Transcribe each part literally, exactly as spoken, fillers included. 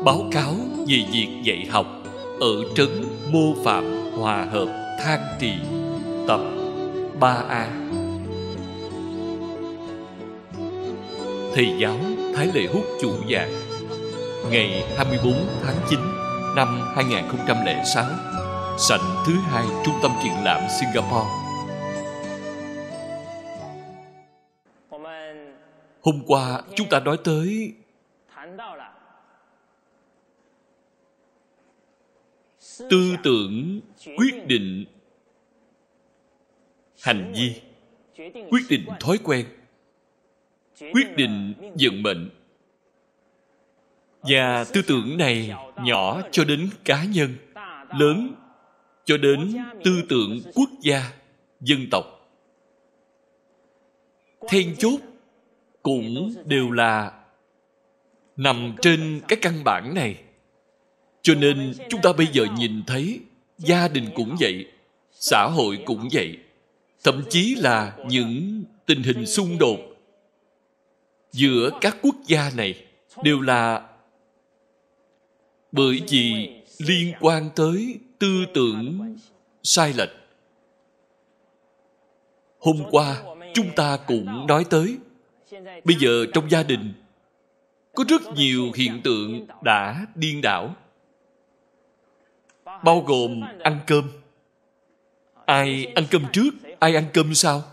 báo cáo về việc dạy học ở trấn Mô Phạm Hòa Hợp Thang Trì, tập ba A. Thầy giáo Thái Lệ Hút chủ giảng ngày hai mươi bốn tháng chín năm hai nghìn không trăm lẻ sáu, sảnh thứ hai Trung tâm Triển lãm Singapore. Hôm qua chúng ta nói tới tư tưởng quyết định hành vi, quyết định thói quen, quyết định vận mệnh. Và tư tưởng này nhỏ cho đến cá nhân, lớn cho đến tư tưởng quốc gia, dân tộc. Then chốt cũng đều là nằm trên cái căn bản này. Cho nên chúng ta bây giờ nhìn thấy gia đình cũng vậy, xã hội cũng vậy, thậm chí là những tình hình xung đột giữa các quốc gia này đều là bởi vì liên quan tới tư tưởng sai lệch. Hôm qua chúng ta cũng nói tới, bây giờ trong gia đình có rất nhiều hiện tượng đã điên đảo, bao gồm ăn cơm. Ai ăn cơm trước, ai ăn cơm sau.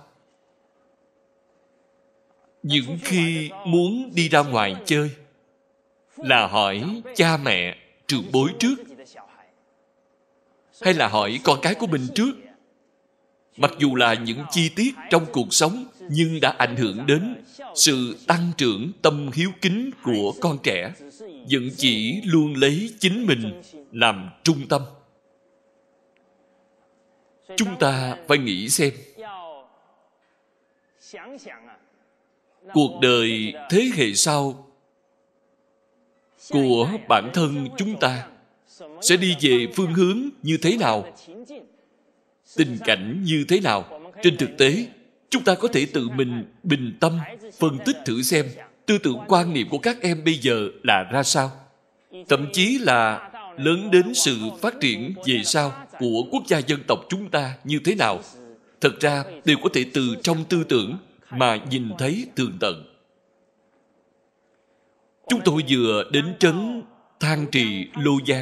Những khi muốn đi ra ngoài chơi là hỏi cha mẹ, trưởng bối trước, hay là hỏi con cái của mình trước. Mặc dù là những chi tiết trong cuộc sống, nhưng đã ảnh hưởng đến sự tăng trưởng tâm hiếu kính của con trẻ, vẫn chỉ luôn lấy chính mình làm trung tâm. Chúng ta phải nghĩ xem, cuộc đời thế hệ sau của bản thân chúng ta sẽ đi về phương hướng như thế nào, tình cảnh như thế nào. Trên thực tế, chúng ta có thể tự mình bình tâm phân tích thử xem tư tưởng quan niệm của các em bây giờ là ra sao, thậm chí là lớn đến sự phát triển về sau của quốc gia dân tộc chúng ta như thế nào. Thật ra đều có thể từ trong tư tưởng mà nhìn thấy tường tận. Chúng tôi vừa đến trấn Thang Trì, Lô Giang,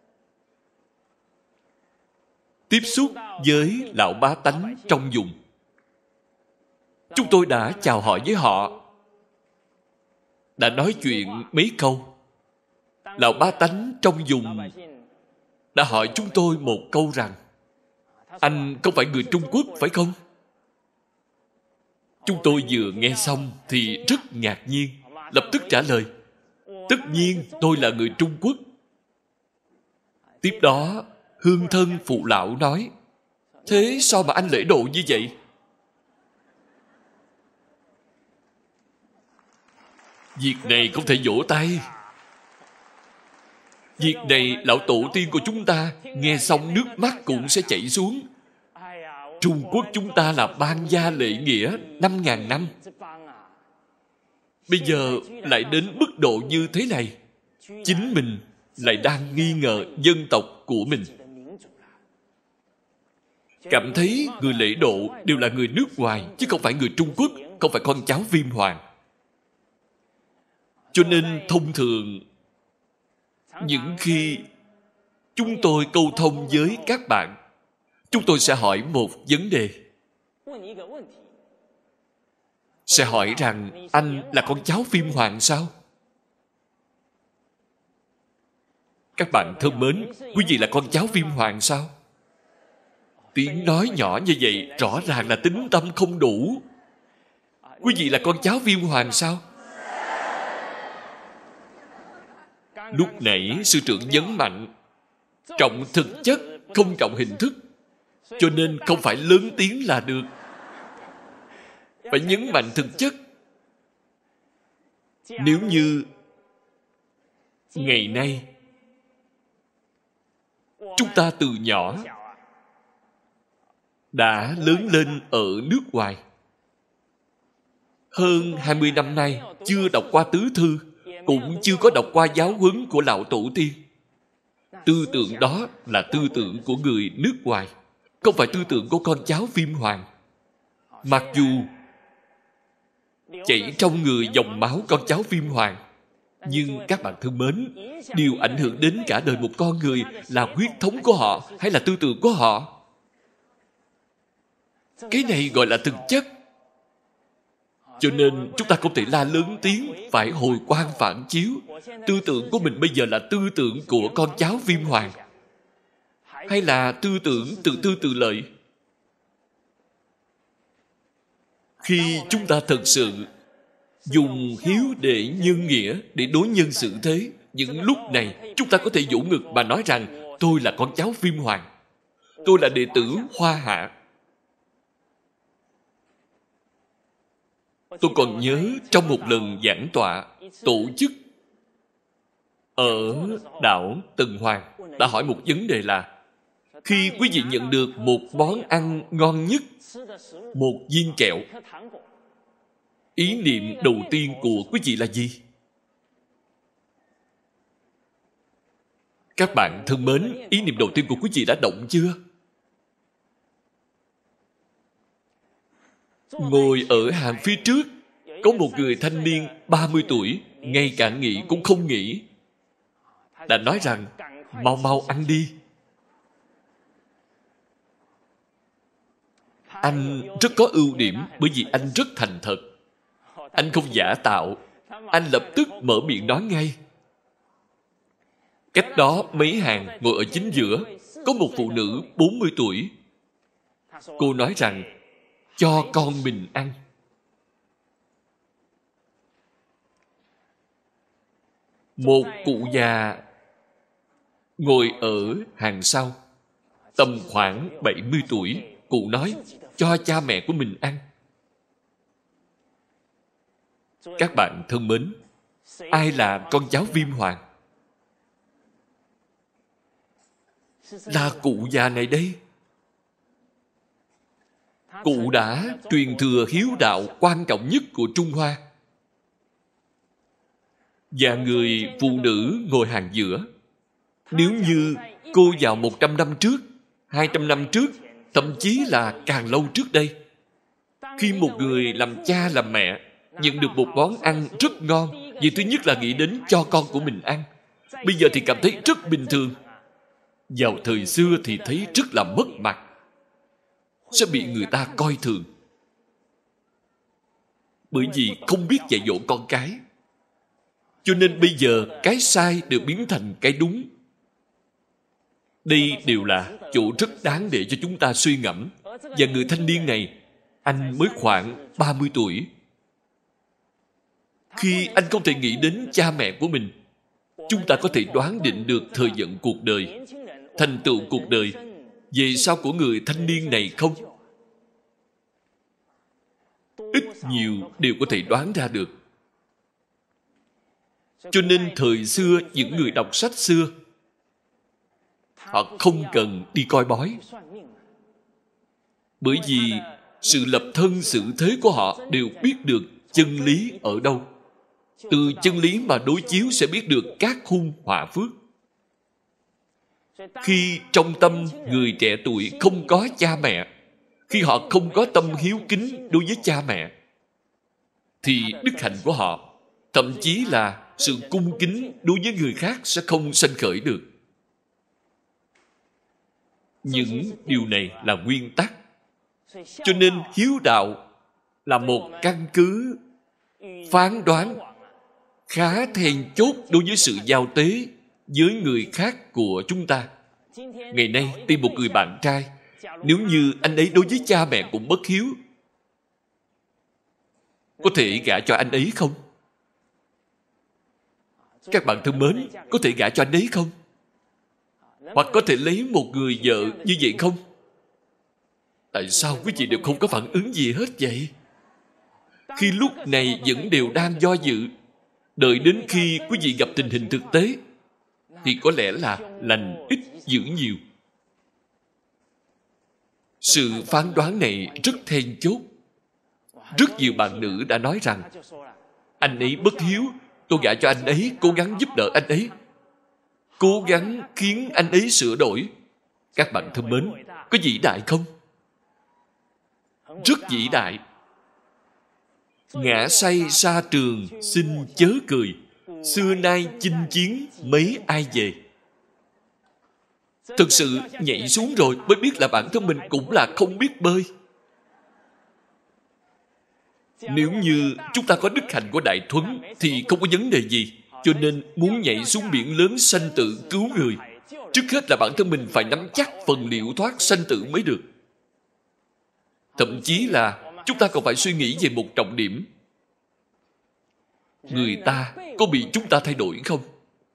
tiếp xúc với lão bá tánh trong vùng. Chúng tôi đã chào hỏi với họ, đã nói chuyện mấy câu. Lão bá tánh trong vùng đã hỏi chúng tôi một câu rằng: anh không phải người Trung Quốc phải không? Chúng tôi vừa nghe xong thì rất ngạc nhiên, lập tức trả lời: tất nhiên tôi là người Trung Quốc. Tiếp đó hương thân phụ lão nói: thế sao mà anh lễ độ như vậy? Việc này không thể vỗ tay. Việc này lão tổ tiên của chúng ta nghe xong nước mắt cũng sẽ chảy xuống. Trung Quốc chúng ta là bang gia lễ nghĩa năm ngàn năm, bây giờ lại đến mức độ như thế này. Chính mình lại đang nghi ngờ dân tộc của mình, cảm thấy người lễ độ đều là người nước ngoài chứ không phải người Trung Quốc, không phải con cháu Viêm Hoàng. Cho nên thông thường những khi chúng tôi câu thông với các bạn, chúng tôi sẽ hỏi một vấn đề. Sẽ hỏi rằng: anh là con cháu Viêm Hoàng sao? Các bạn thân mến, quý vị là con cháu Viêm Hoàng sao? Tiếng nói nhỏ như vậy rõ ràng là tính tâm không đủ. Quý vị là con cháu Viêm Hoàng sao? Lúc nãy sư trưởng nhấn mạnh trọng thực chất, không trọng hình thức. Cho nên không phải lớn tiếng là được, phải nhấn mạnh thực chất. Nếu như ngày nay chúng ta từ nhỏ đã lớn lên ở nước ngoài, hơn hai mươi năm nay chưa đọc qua tứ thư, cũng chưa có đọc qua giáo huấn của lão tổ tiên. Tư tưởng đó là tư tưởng của người nước ngoài, không phải tư tưởng của con cháu Viêm Hoàng. Mặc dù chảy trong người dòng máu con cháu Viêm Hoàng, nhưng các bạn thân mến, điều ảnh hưởng đến cả đời một con người là huyết thống của họ hay là tư tưởng của họ. Cái này gọi là thực chất. Cho nên chúng ta không thể la lớn tiếng, phải hồi quang phản chiếu. Tư tưởng của mình bây giờ là tư tưởng của con cháu Viêm Hoàng, hay là tư tưởng tự tư tự lợi? Khi chúng ta thật sự dùng hiếu để nhân nghĩa, để đối nhân xử thế, những lúc này chúng ta có thể vỗ ngực mà nói rằng tôi là con cháu Viêm Hoàng, tôi là đệ tử Hoa Hạ. Tôi còn nhớ trong một lần giảng tọa tổ chức ở đảo Tần Hoàng đã hỏi một vấn đề là, khi quý vị nhận được một món ăn ngon nhất, một viên kẹo, ý niệm đầu tiên của quý vị là gì? Các bạn thân mến, ý niệm đầu tiên của quý vị đã động chưa? Ngồi ở hàng phía trước, có một người thanh niên ba mươi tuổi, ngay cả nghĩ cũng không nghĩ, đã nói rằng mau mau ăn đi. Anh rất có ưu điểm bởi vì anh rất thành thật. Anh không giả tạo. Anh lập tức mở miệng nói ngay. Cách đó mấy hàng ngồi ở chính giữa, có một phụ nữ bốn mươi tuổi. Cô nói rằng cho con mình ăn. Một cụ già ngồi ở hàng sau, tầm khoảng bảy mươi tuổi. Cụ nói cho cha mẹ của mình ăn. Các bạn thân mến, ai là con cháu Viêm Hoàng? Là cụ già này đây. Cụ đã truyền thừa hiếu đạo quan trọng nhất của Trung Hoa. Và người phụ nữ ngồi hàng giữa, nếu như cô vào một trăm năm trước, hai trăm năm trước, thậm chí là càng lâu trước đây, khi một người làm cha làm mẹ nhận được một món ăn rất ngon, vì thứ nhất là nghĩ đến cho con của mình ăn. Bây giờ thì cảm thấy rất bình thường. Vào thời xưa thì thấy rất là mất mặt, sẽ bị người ta coi thường, bởi vì không biết dạy dỗ con cái. Cho nên bây giờ cái sai đều biến thành cái đúng. Đây đều là chỗ rất đáng để cho chúng ta suy ngẫm. Và người thanh niên này, anh mới khoảng ba mươi tuổi. Khi anh không thể nghĩ đến cha mẹ của mình, chúng ta có thể đoán định được thời vận cuộc đời, thành tựu cuộc đời về sau của người thanh niên này không? Ít nhiều đều có thể đoán ra được. Cho nên thời xưa, những người đọc sách xưa, họ không cần đi coi bói, bởi vì sự lập thân sự thế của họ đều biết được chân lý ở đâu. Từ chân lý mà đối chiếu sẽ biết được các hung họa phước. Khi trong tâm người trẻ tuổi không có cha mẹ, khi họ không có tâm hiếu kính đối với cha mẹ, thì đức hạnh của họ, thậm chí là sự cung kính đối với người khác sẽ không sanh khởi được. Những điều này là nguyên tắc. Cho nên hiếu đạo là một căn cứ phán đoán khá then chốt đối với sự giao tế với người khác của chúng ta. Ngày nay tìm một người bạn trai, nếu như anh ấy đối với cha mẹ cũng bất hiếu, có thể gả cho anh ấy không? Các bạn thân mến, có thể gả cho anh ấy không? Hoặc có thể lấy một người vợ như vậy không? Tại sao quý vị đều không có phản ứng gì hết vậy? Khi lúc này vẫn đều đang do dự, đợi đến khi quý vị gặp tình hình thực tế, thì có lẽ là lành ít dữ nhiều. Sự phán đoán này rất then chốt. Rất nhiều bạn nữ đã nói rằng anh ấy bất hiếu tôi gả cho anh ấy, cố gắng giúp đỡ anh ấy, cố gắng khiến anh ấy sửa đổi. Các bạn thân mến, có vĩ đại không? Rất vĩ đại. Ngã say xa trường, xin chớ cười. Xưa nay chinh chiến, mấy ai về. Thực sự nhảy xuống rồi mới biết là bản thân mình cũng là không biết bơi. Nếu như chúng ta có đức hạnh của Đại Thuấn thì không có vấn đề gì. Cho nên muốn nhảy xuống biển lớn sanh tử cứu người, trước hết là bản thân mình phải nắm chắc phần liệu thoát sanh tử mới được. Thậm chí là chúng ta còn phải suy nghĩ về một trọng điểm. Người ta có bị chúng ta thay đổi không?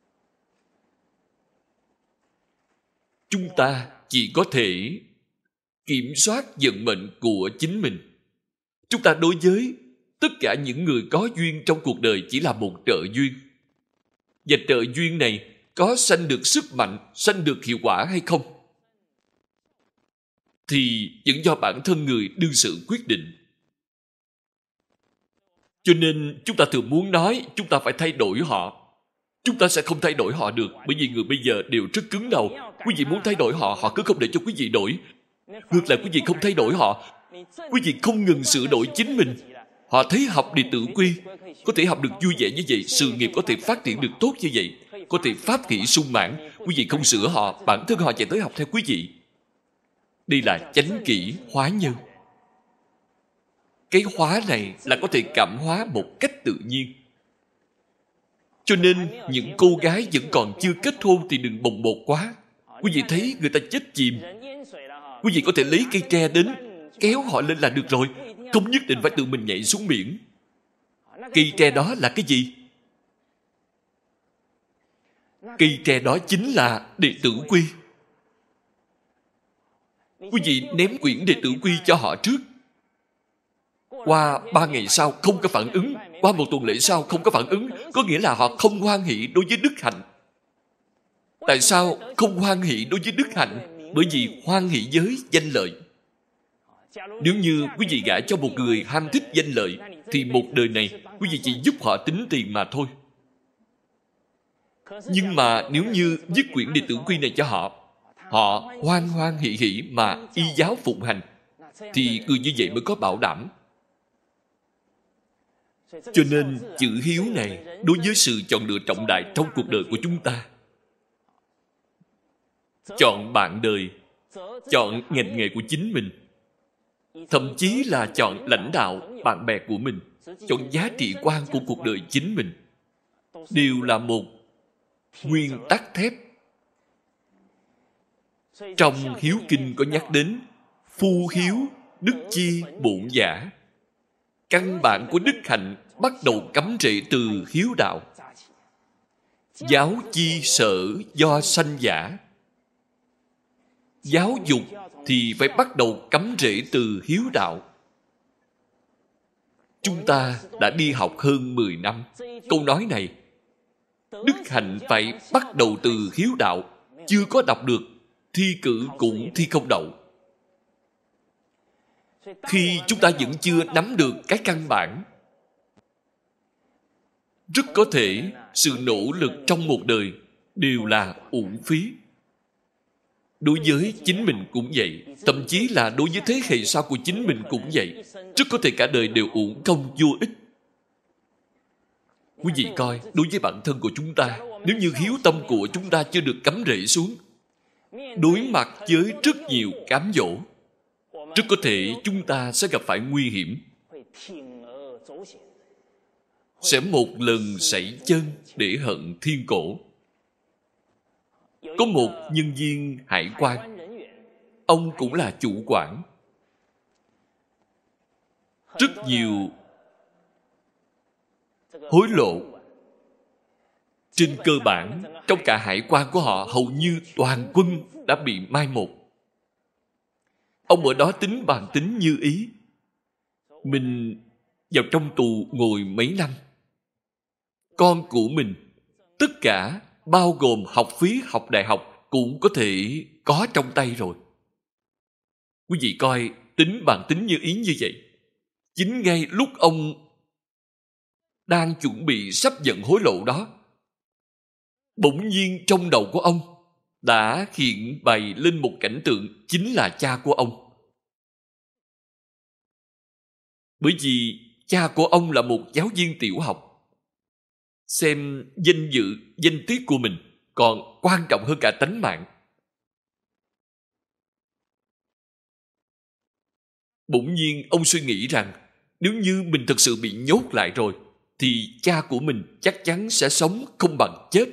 Chúng ta chỉ có thể kiểm soát vận mệnh của chính mình. Chúng ta đối với tất cả những người có duyên trong cuộc đời chỉ là một trợ duyên. Và trợ duyên này có sanh được sức mạnh, sanh được hiệu quả hay không, thì vẫn do bản thân người đương sự quyết định. Cho nên chúng ta thường muốn nói chúng ta phải thay đổi họ. Chúng ta sẽ không thay đổi họ được, bởi vì người bây giờ đều rất cứng đầu. Quý vị muốn thay đổi họ, họ cứ không để cho quý vị đổi. Ngược lại, quý vị không thay đổi họ, quý vị không ngừng sửa đổi chính mình. Họ thấy học đệ tử quy, có thể học được vui vẻ như vậy, sự nghiệp có thể phát triển được tốt như vậy, có thể pháp hỷ sung mãn. Quý vị không sửa họ, bản thân họ chạy tới học theo quý vị. Đây là chánh kỷ hóa nhân. Cái hóa này là có thể cảm hóa một cách tự nhiên. Cho nên những cô gái vẫn còn chưa kết hôn thì đừng bồng bột quá. Quý vị thấy người ta chết chìm, quý vị có thể lấy cây tre đến kéo họ lên là được rồi, không nhất định phải tự mình nhảy xuống biển. Cây tre đó là cái gì? Cây tre đó chính là đệ tử quy. Quý vị ném quyển đệ tử quy cho họ trước. Qua ba ngày sau không có phản ứng, qua một tuần lễ sau không có phản ứng, có nghĩa là họ không hoan hỷ đối với đức hạnh. Tại sao không hoan hỷ đối với đức hạnh? Bởi vì hoan hỷ với danh lợi. Nếu như quý vị gả cho một người ham thích danh lợi, thì một đời này quý vị chỉ giúp họ tính tiền mà thôi. Nhưng mà nếu như viết quyển đệ tử quy này cho họ, họ hoan hoan hỷ hỷ mà y giáo phụng hành, thì người như vậy mới có bảo đảm. Cho nên chữ hiếu này đối với sự chọn lựa trọng đại trong cuộc đời của chúng ta. Chọn bạn đời, chọn ngành nghề của chính mình, thậm chí là chọn lãnh đạo, bạn bè của mình, chọn giá trị quan của cuộc đời chính mình, đều là một nguyên tắc thép. Trong Hiếu Kinh có nhắc đến phu hiếu, đức chi bổn giả. Căn bản của đức hạnh bắt đầu cắm rễ từ hiếu đạo. Giáo chi sở do sanh giả. Giáo dục thì phải bắt đầu cắm rễ từ hiếu đạo. Chúng ta đã đi học hơn mười năm. Câu nói này, đức hạnh phải bắt đầu từ hiếu đạo, chưa có đọc được, thi cử cũng thi không đậu. Khi chúng ta vẫn chưa nắm được cái căn bản, rất có thể sự nỗ lực trong một đời đều là uổng phí. Đối với chính mình cũng vậy, thậm chí là đối với thế hệ sau của chính mình cũng vậy. Rất có thể cả đời đều uổng công vô ích. Quý vị coi, đối với bản thân của chúng ta, nếu như hiếu tâm của chúng ta chưa được cắm rễ xuống, đối mặt với rất nhiều cám dỗ, rất có thể chúng ta sẽ gặp phải nguy hiểm, sẽ một lần sảy chân để hận thiên cổ. Có một nhân viên hải quan, ông cũng là chủ quản. Rất nhiều hối lộ. Trên cơ bản, trong cả hải quan của họ hầu như toàn quân đã bị mai một. Ông ở đó tính bàn tính như ý. Mình vào trong tù ngồi mấy năm. Con của mình, tất cả bao gồm học phí học đại học cũng có thể có trong tay rồi. Quý vị coi, tính bàn tính như ý như vậy. Chính ngay lúc ông đang chuẩn bị sắp nhận hối lộ đó, bỗng nhiên trong đầu của ông đã hiện bày lên một cảnh tượng chính là cha của ông. Bởi vì cha của ông là một giáo viên tiểu học, xem danh dự, danh tiết của mình còn quan trọng hơn cả tánh mạng. Bỗng nhiên ông suy nghĩ rằng nếu như mình thực sự bị nhốt lại rồi thì cha của mình chắc chắn sẽ sống không bằng chết.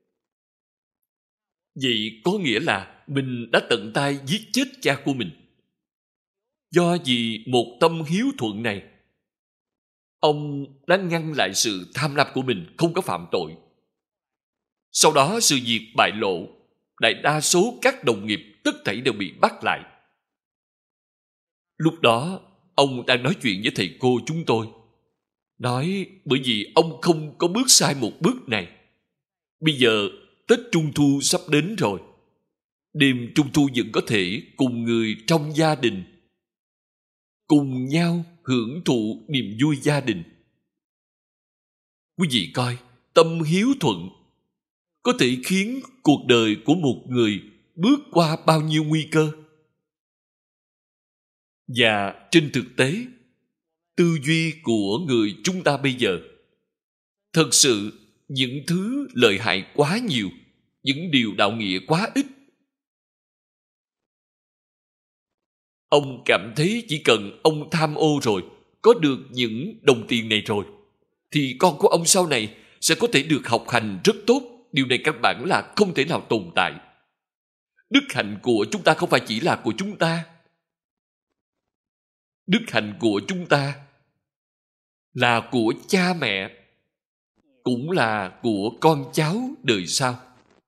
Vậy có nghĩa là mình đã tận tay giết chết cha của mình. Do vì một tâm hiếu thuận này, ông đã ngăn lại sự tham lam của mình không có phạm tội. Sau đó sự việc bại lộ, đại đa số các đồng nghiệp tất thảy đều bị bắt lại. Lúc đó ông đang nói chuyện với thầy cô chúng tôi, nói bởi vì ông không có bước sai một bước này. Bây giờ Tết Trung Thu sắp đến rồi, đêm Trung Thu vẫn có thể cùng người trong gia đình cùng nhau hưởng thụ niềm vui gia đình. Quý vị coi, tâm hiếu thuận có thể khiến cuộc đời của một người bước qua bao nhiêu nguy cơ. Và trên thực tế, tư duy của người chúng ta bây giờ, thật sự những thứ lợi hại quá nhiều, những điều đạo nghĩa quá ít. Ông cảm thấy chỉ cần ông tham ô rồi, có được những đồng tiền này rồi, thì con của ông sau này sẽ có thể được học hành rất tốt. Điều này căn bản là không thể nào tồn tại. Đức hạnh của chúng ta không phải chỉ là của chúng ta. Đức hạnh của chúng ta là của cha mẹ, cũng là của con cháu đời sau.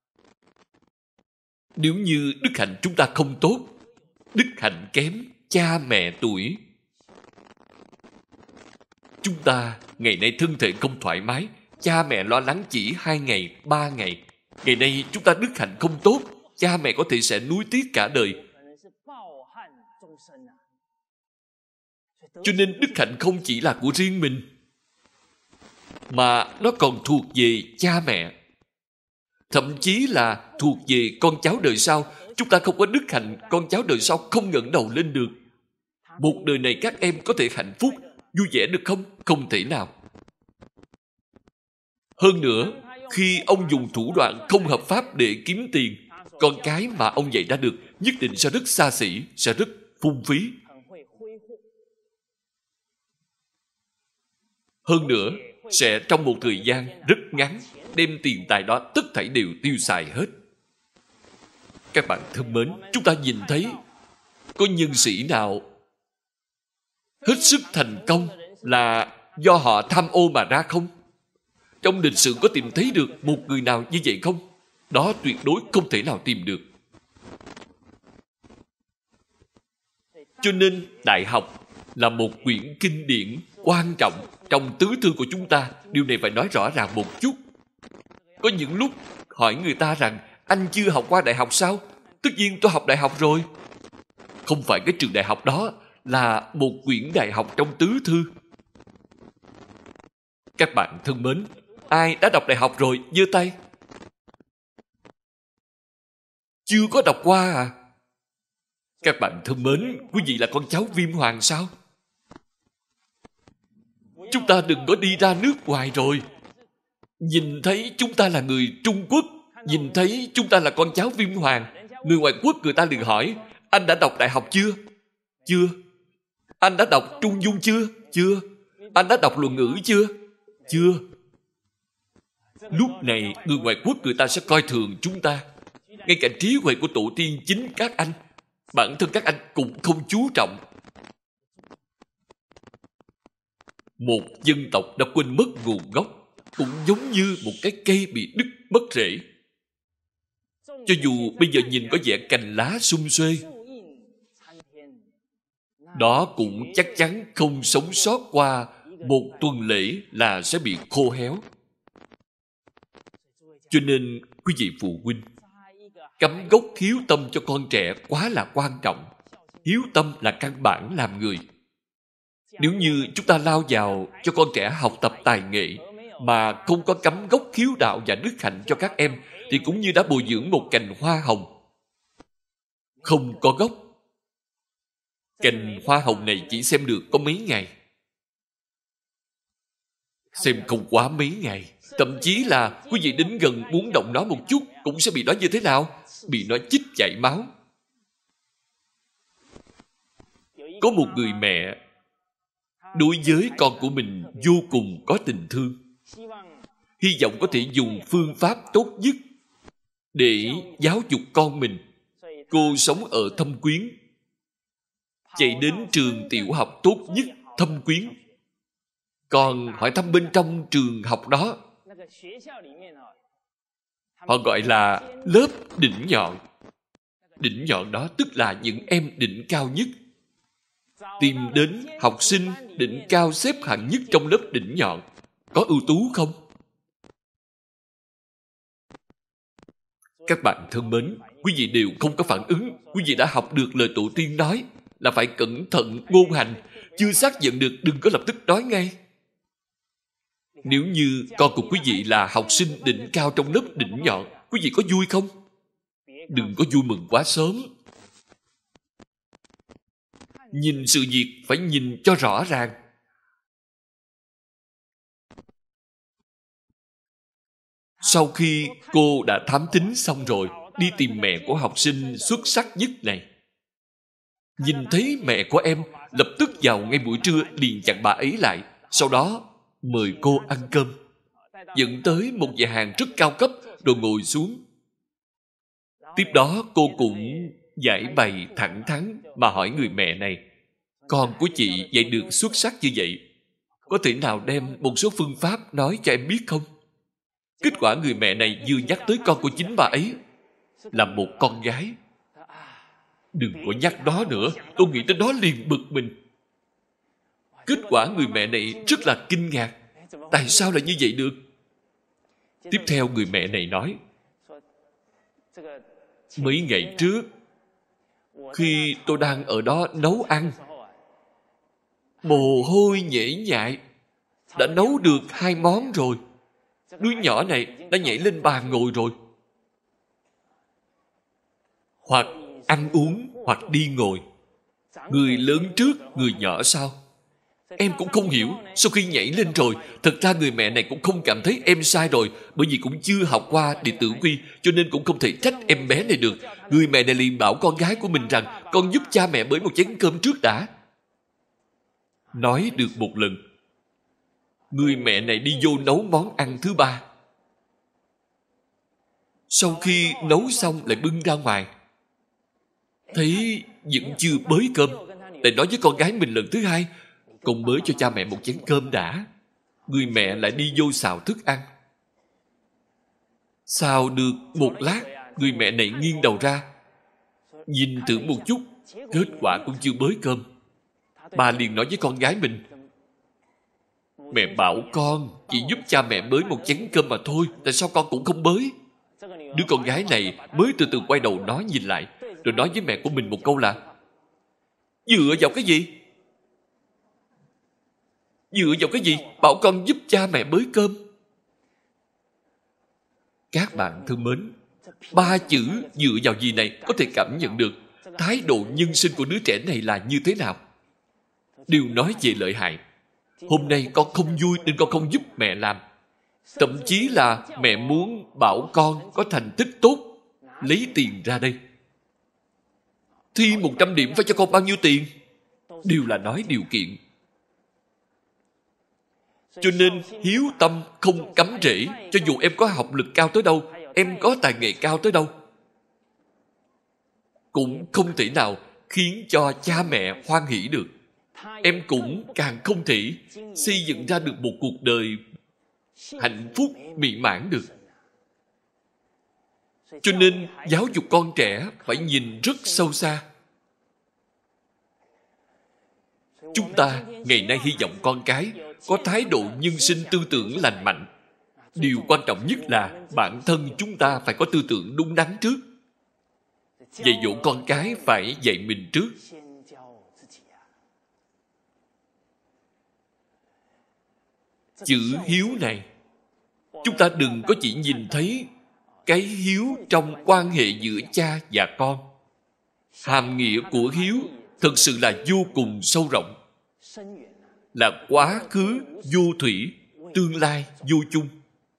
Nếu như đức hạnh chúng ta không tốt, đức hạnh kém cha mẹ tuổi, chúng ta ngày nay thân thể không thoải mái, cha mẹ lo lắng chỉ hai ngày, ba ngày. Ngày nay chúng ta đức hạnh không tốt, cha mẹ có thể sẽ nuối tiếc cả đời. Cho nên đức hạnh không chỉ là của riêng mình, mà nó còn thuộc về cha mẹ. Thậm chí là thuộc về con cháu đời sau. Chúng ta không có đức hạnh, con cháu đời sau không ngẩng đầu lên được. Một đời này các em có thể hạnh phúc, vui vẻ được không? Không thể nào. Hơn nữa, khi ông dùng thủ đoạn không hợp pháp để kiếm tiền, con cái mà ông dạy ra được nhất định sẽ rất xa xỉ, sẽ rất phung phí. Hơn nữa, sẽ trong một thời gian rất ngắn đem tiền tài đó tất thảy đều tiêu xài hết. Các bạn thân mến, chúng ta nhìn thấy có nhân sĩ nào hết sức thành công là do họ tham ô mà ra không? Trong lịch sử có tìm thấy được một người nào như vậy không? Đó tuyệt đối không thể nào tìm được. Cho nên đại học là một quyển kinh điển quan trọng trong tứ thư của chúng ta. Điều này phải nói rõ ràng một chút. Có những lúc hỏi người ta rằng anh chưa học qua đại học sao? Tất nhiên tôi học đại học rồi. Không phải cái trường đại học đó là một quyển đại học trong tứ thư. Các bạn thân mến, ai đã đọc đại học rồi giơ tay? Chưa có đọc qua à? Các bạn thân mến, quý vị là con cháu Viêm Hoàng sao? Chúng ta đừng có đi ra nước ngoài rồi. Nhìn thấy chúng ta là người Trung Quốc, nhìn thấy chúng ta là con cháu Viêm Hoàng, người ngoại quốc người ta liền hỏi, anh đã đọc đại học chưa? Chưa. Anh đã đọc Trung Dung chưa? Chưa. Anh đã đọc Luận Ngữ chưa? Chưa. Lúc này người ngoại quốc người ta sẽ coi thường chúng ta. Ngay cả trí huệ của tổ tiên chính các anh, bản thân các anh cũng không chú trọng. Một dân tộc đã quên mất nguồn gốc cũng giống như một cái cây bị đứt mất rễ. Cho dù bây giờ nhìn có vẻ cành lá sum xuê, đó cũng chắc chắn không sống sót qua một tuần lễ là sẽ bị khô héo. Cho nên quý vị phụ huynh, cắm gốc hiếu tâm cho con trẻ quá là quan trọng. Hiếu tâm là căn bản làm người. Nếu như chúng ta lao vào cho con trẻ học tập tài nghệ mà không có cắm gốc hiếu đạo và đức hạnh cho các em, thì cũng như đã bồi dưỡng một cành hoa hồng không có gốc. Cành hoa hồng này chỉ xem được có mấy ngày, xem không quá mấy ngày. Thậm chí là quý vị đến gần muốn động nó một chút cũng sẽ bị nó như thế nào? Bị nó chích chảy máu. Có một người mẹ đối với con của mình vô cùng có tình thương, hy vọng có thể dùng phương pháp tốt nhất để giáo dục con mình. Cô sống ở Thâm Quyến, chạy đến trường tiểu học tốt nhất Thâm Quyến, còn hỏi thăm bên trong trường học đó, họ gọi là lớp đỉnh nhọn. Đỉnh nhọn đó tức là những em đỉnh cao nhất. Tìm đến học sinh đỉnh cao xếp hạng nhất trong lớp đỉnh nhọn. Có ưu tú không? Các bạn thân mến, quý vị đều không có phản ứng. Quý vị đã học được lời tổ tiên nói là phải cẩn thận ngôn hành. Chưa xác nhận được đừng có lập tức nói ngay. Nếu như con của quý vị là học sinh đỉnh cao trong lớp đỉnh nhọn, quý vị có vui không? Đừng có vui mừng quá sớm. Nhìn sự việc phải nhìn cho rõ ràng. Sau khi cô đã thám thính xong rồi, đi tìm mẹ của học sinh xuất sắc nhất này. Nhìn thấy mẹ của em, lập tức vào ngay buổi trưa liền chặn bà ấy lại. Sau đó mời cô ăn cơm, dẫn tới một nhà hàng rất cao cấp rồi ngồi xuống. Tiếp đó cô cũng giải bày thẳng thắn mà hỏi người mẹ này: con của chị dạy được xuất sắc như vậy, có thể nào đem một số phương pháp nói cho em biết không? Kết quả người mẹ này vừa nhắc tới con của chính bà ấy là một con gái. Đừng có nhắc đó nữa, tôi nghĩ tới đó liền bực mình. Kết quả người mẹ này rất là kinh ngạc. Tại sao lại như vậy được? Tiếp theo người mẹ này nói: mấy ngày trước, khi tôi đang ở đó nấu ăn, mồ hôi nhễ nhại, đã nấu được hai món rồi. Đứa nhỏ này đã nhảy lên bàn ngồi rồi. Hoặc ăn uống, hoặc đi ngồi. Người lớn trước, người nhỏ sau. Em cũng không hiểu, sau khi nhảy lên rồi, thật ra người mẹ này cũng không cảm thấy em sai rồi, bởi vì cũng chưa học qua đệ tử quy, cho nên cũng không thể trách em bé này được. Người mẹ này liền bảo con gái của mình rằng: con giúp cha mẹ bới một chén cơm trước đã. Nói được một lần, người mẹ này đi vô nấu món ăn thứ ba. Sau khi nấu xong lại bưng ra ngoài, thấy vẫn chưa bới cơm, lại nói với con gái mình lần thứ hai: con bới cho cha mẹ một chén cơm đã. Người mẹ lại đi vô xào thức ăn. Xào được một lát, người mẹ này nghiêng đầu ra, nhìn thử một chút, kết quả cũng chưa bới cơm. Bà liền nói với con gái mình: mẹ bảo con chỉ giúp cha mẹ bới một chén cơm mà thôi, tại sao con cũng không bới? Đứa con gái này mới từ từ quay đầu nói nhìn lại, rồi nói với mẹ của mình một câu là: dựa vào cái gì? Dựa vào cái gì? Bảo con giúp cha mẹ bới cơm. Các bạn thân mến, ba chữ dựa vào gì này có thể cảm nhận được thái độ nhân sinh của đứa trẻ này là như thế nào. Đều nói về lợi hại. Hôm nay con không vui nên con không giúp mẹ làm. Thậm chí là mẹ muốn bảo con có thành tích tốt, lấy tiền ra đây. Thi một trăm điểm phải cho con bao nhiêu tiền? Đều là nói điều kiện. Cho nên hiếu tâm không cắm rễ. Cho dù em có học lực cao tới đâu, em có tài nghệ cao tới đâu, cũng không thể nào khiến cho cha mẹ hoan hỷ được. Em cũng càng không thể xây dựng ra được một cuộc đời hạnh phúc mỹ mãn được. Cho nên giáo dục con trẻ phải nhìn rất sâu xa. Chúng ta ngày nay hy vọng con cái có thái độ nhân sinh tư tưởng lành mạnh. Điều quan trọng nhất là bản thân chúng ta phải có tư tưởng đúng đắn trước. Dạy dỗ con cái phải dạy mình trước. Chữ hiếu này, chúng ta đừng có chỉ nhìn thấy cái hiếu trong quan hệ giữa cha và con. Hàm nghĩa của hiếu thực sự là vô cùng sâu rộng, là quá khứ vô thủy, tương lai vô chung.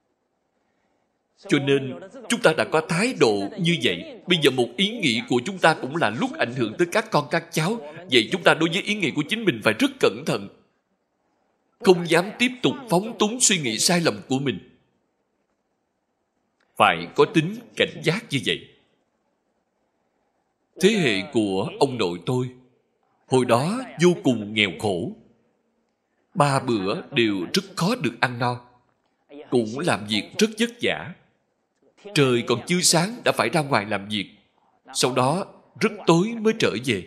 Cho nên chúng ta đã có thái độ như vậy. Bây giờ một ý nghĩ của chúng ta cũng là lúc ảnh hưởng tới các con các cháu. Vậy chúng ta đối với ý nghĩ của chính mình phải rất cẩn thận, không dám tiếp tục phóng túng suy nghĩ sai lầm của mình. Phải có tính cảnh giác như vậy. Thế hệ của ông nội tôi hồi đó vô cùng nghèo khổ, ba bữa đều rất khó được ăn no, cũng làm việc rất vất vả. Trời còn chưa sáng đã phải ra ngoài làm việc, sau đó rất tối mới trở về.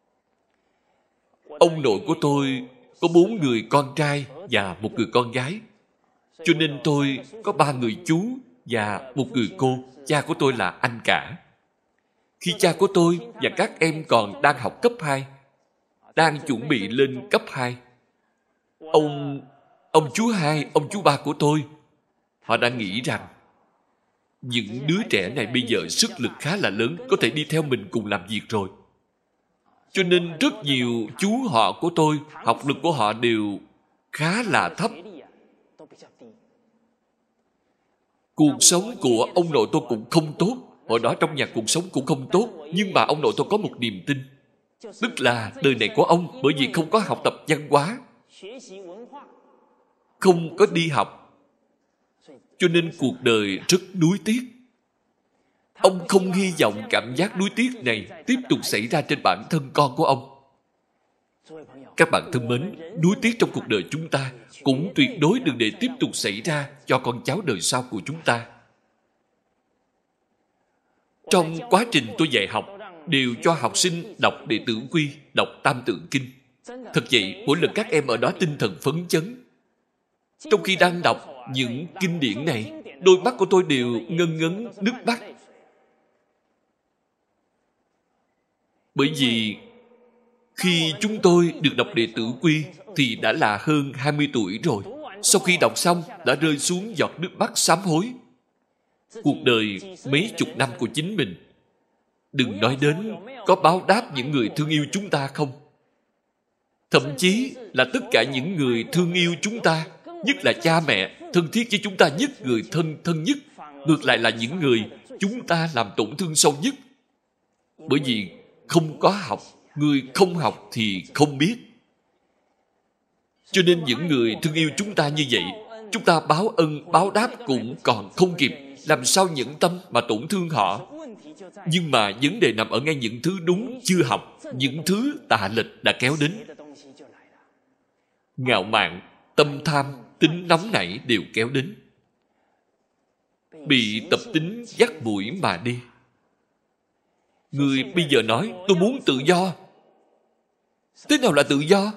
Ông nội của tôi có bốn người con trai và một người con gái, cho nên tôi có ba người chú và một người cô. Cha của tôi là anh cả. Khi cha của tôi và các em còn đang học cấp hai, đang chuẩn bị lên cấp hai, ông ông chú hai, ông chú ba của tôi, họ đã nghĩ rằng những đứa trẻ này bây giờ sức lực khá là lớn, có thể đi theo mình cùng làm việc rồi. Cho nên rất nhiều chú họ của tôi, học lực của họ đều khá là thấp. Cuộc sống của ông nội tôi cũng không tốt. Hồi đó trong nhà cuộc sống cũng không tốt. Nhưng mà ông nội tôi có một niềm tin, tức là đời này của ông, bởi vì không có học tập văn hóa, không có đi học, cho nên cuộc đời rất nuối tiếc. Ông không hy vọng cảm giác nuối tiếc này tiếp tục xảy ra trên bản thân con của ông. Các bạn thân mến, nuối tiếc trong cuộc đời chúng ta cũng tuyệt đối đừng để tiếp tục xảy ra cho con cháu đời sau của chúng ta. Trong quá trình tôi dạy học, đều cho học sinh đọc Đệ Tử Quy, đọc Tam Tự Kinh. Thật vậy, mỗi lần các em ở đó tinh thần phấn chấn. Trong khi đang đọc những kinh điển này, đôi mắt của tôi đều ngân ngấn nước mắt. Bởi vì khi chúng tôi được đọc Đệ Tử Quy thì đã là hơn hai mươi tuổi rồi. Sau khi đọc xong đã rơi xuống giọt nước mắt sám hối. Cuộc đời mấy chục năm của chính mình, đừng nói đến có báo đáp những người thương yêu chúng ta không. Thậm chí là tất cả những người thương yêu chúng ta, nhất là cha mẹ, thân thiết với chúng ta nhất, người thân thân nhất, ngược lại là những người chúng ta làm tổn thương sâu nhất. Bởi vì không có học, người không học thì không biết. Cho nên những người thương yêu chúng ta như vậy, chúng ta báo ân báo đáp cũng còn không kịp, làm sao nhẫn tâm mà tổn thương họ. Nhưng mà vấn đề nằm ở ngay những thứ đúng chưa học, những thứ tà lịch đã kéo đến. Ngạo mạn, tâm tham, tính nóng nảy đều kéo đến. Bị tập tính dắt mũi mà đi. Người bây giờ nói tôi muốn tự do. Thế nào là tự do?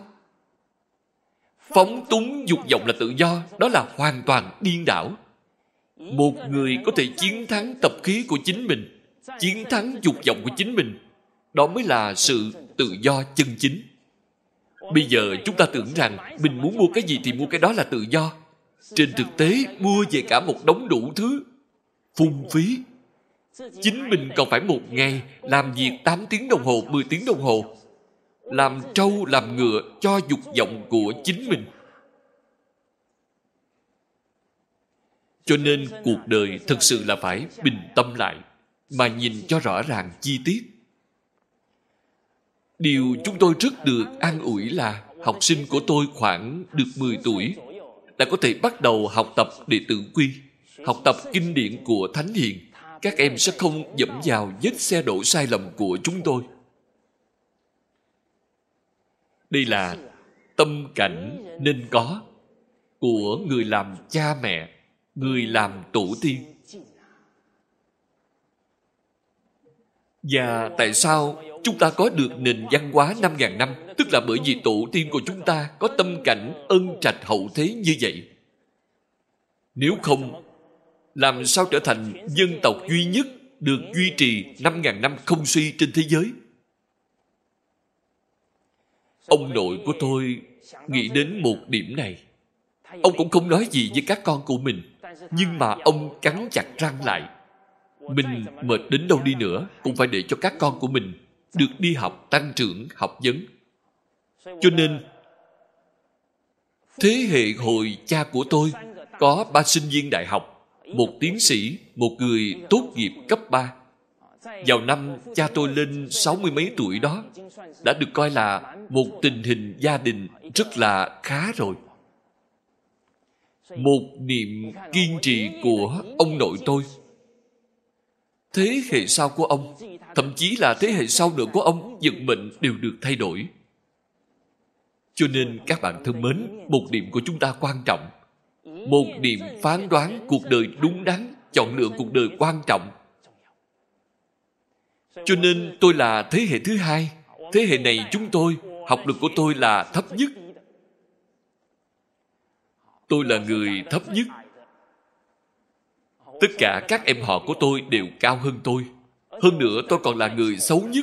Phóng túng dục vọng là tự do, đó là hoàn toàn điên đảo. Một người có thể chiến thắng tập khí của chính mình, chiến thắng dục vọng của chính mình, đó mới là sự tự do chân chính. Bây giờ chúng ta tưởng rằng mình muốn mua cái gì thì mua cái đó là tự do. Trên thực tế mua về cả một đống đủ thứ, phung phí. Chính mình còn phải một ngày làm việc tám tiếng đồng hồ, mười tiếng đồng hồ, làm trâu làm ngựa cho dục vọng của chính mình. Cho nên cuộc đời thực sự là phải bình tâm lại, mà nhìn cho rõ ràng chi tiết. Điều chúng tôi rất được an ủi là học sinh của tôi khoảng được mười tuổi đã có thể bắt đầu học tập Đệ Tử Quy, học tập kinh điển của Thánh Hiền. Các em sẽ không dẫm vào vết xe đổ sai lầm của chúng tôi. Đây là tâm cảnh nên có của người làm cha mẹ, người làm tổ tiên. Và tại sao chúng ta có được nền văn hóa năm ngàn năm? Tức là bởi vì tổ tiên của chúng ta có tâm cảnh ân trạch hậu thế như vậy. Nếu không, làm sao trở thành dân tộc duy nhất được duy trì năm ngàn năm không suy trên thế giới? Ông nội của tôi nghĩ đến một điểm này. Ông cũng không nói gì với các con của mình, nhưng mà ông cắn chặt răng lại. Mình mệt đến đâu đi nữa cũng phải để cho các con của mình được đi học, tăng trưởng, học vấn. Cho nên thế hệ hồi cha của tôi có ba sinh viên đại học, một tiến sĩ, một người tốt nghiệp cấp ba. Vào năm cha tôi lên sáu mươi mấy tuổi đó, đã được coi là một tình hình gia đình rất là khá rồi. Một niềm kiên trì của ông nội tôi, thế hệ sau của ông, thậm chí là thế hệ sau nữa của ông, vận mệnh đều được thay đổi. Cho nên các bạn thân mến, một điểm của chúng ta quan trọng. Một điểm phán đoán cuộc đời đúng đắn, chọn lựa cuộc đời quan trọng. Cho nên tôi là thế hệ thứ hai. Thế hệ này chúng tôi, học lực của tôi là thấp nhất. Tôi là người thấp nhất. Tất cả các em họ của tôi đều cao hơn tôi. Hơn nữa tôi còn là người xấu nhất.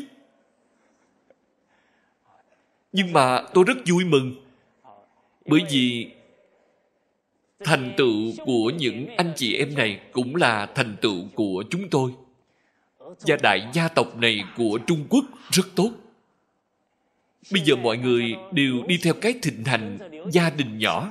Nhưng mà tôi rất vui mừng, bởi vì thành tựu của những anh chị em này cũng là thành tựu của chúng tôi. Và đại gia tộc này của Trung Quốc rất tốt. Bây giờ mọi người đều đi theo cái thịnh hành gia đình nhỏ.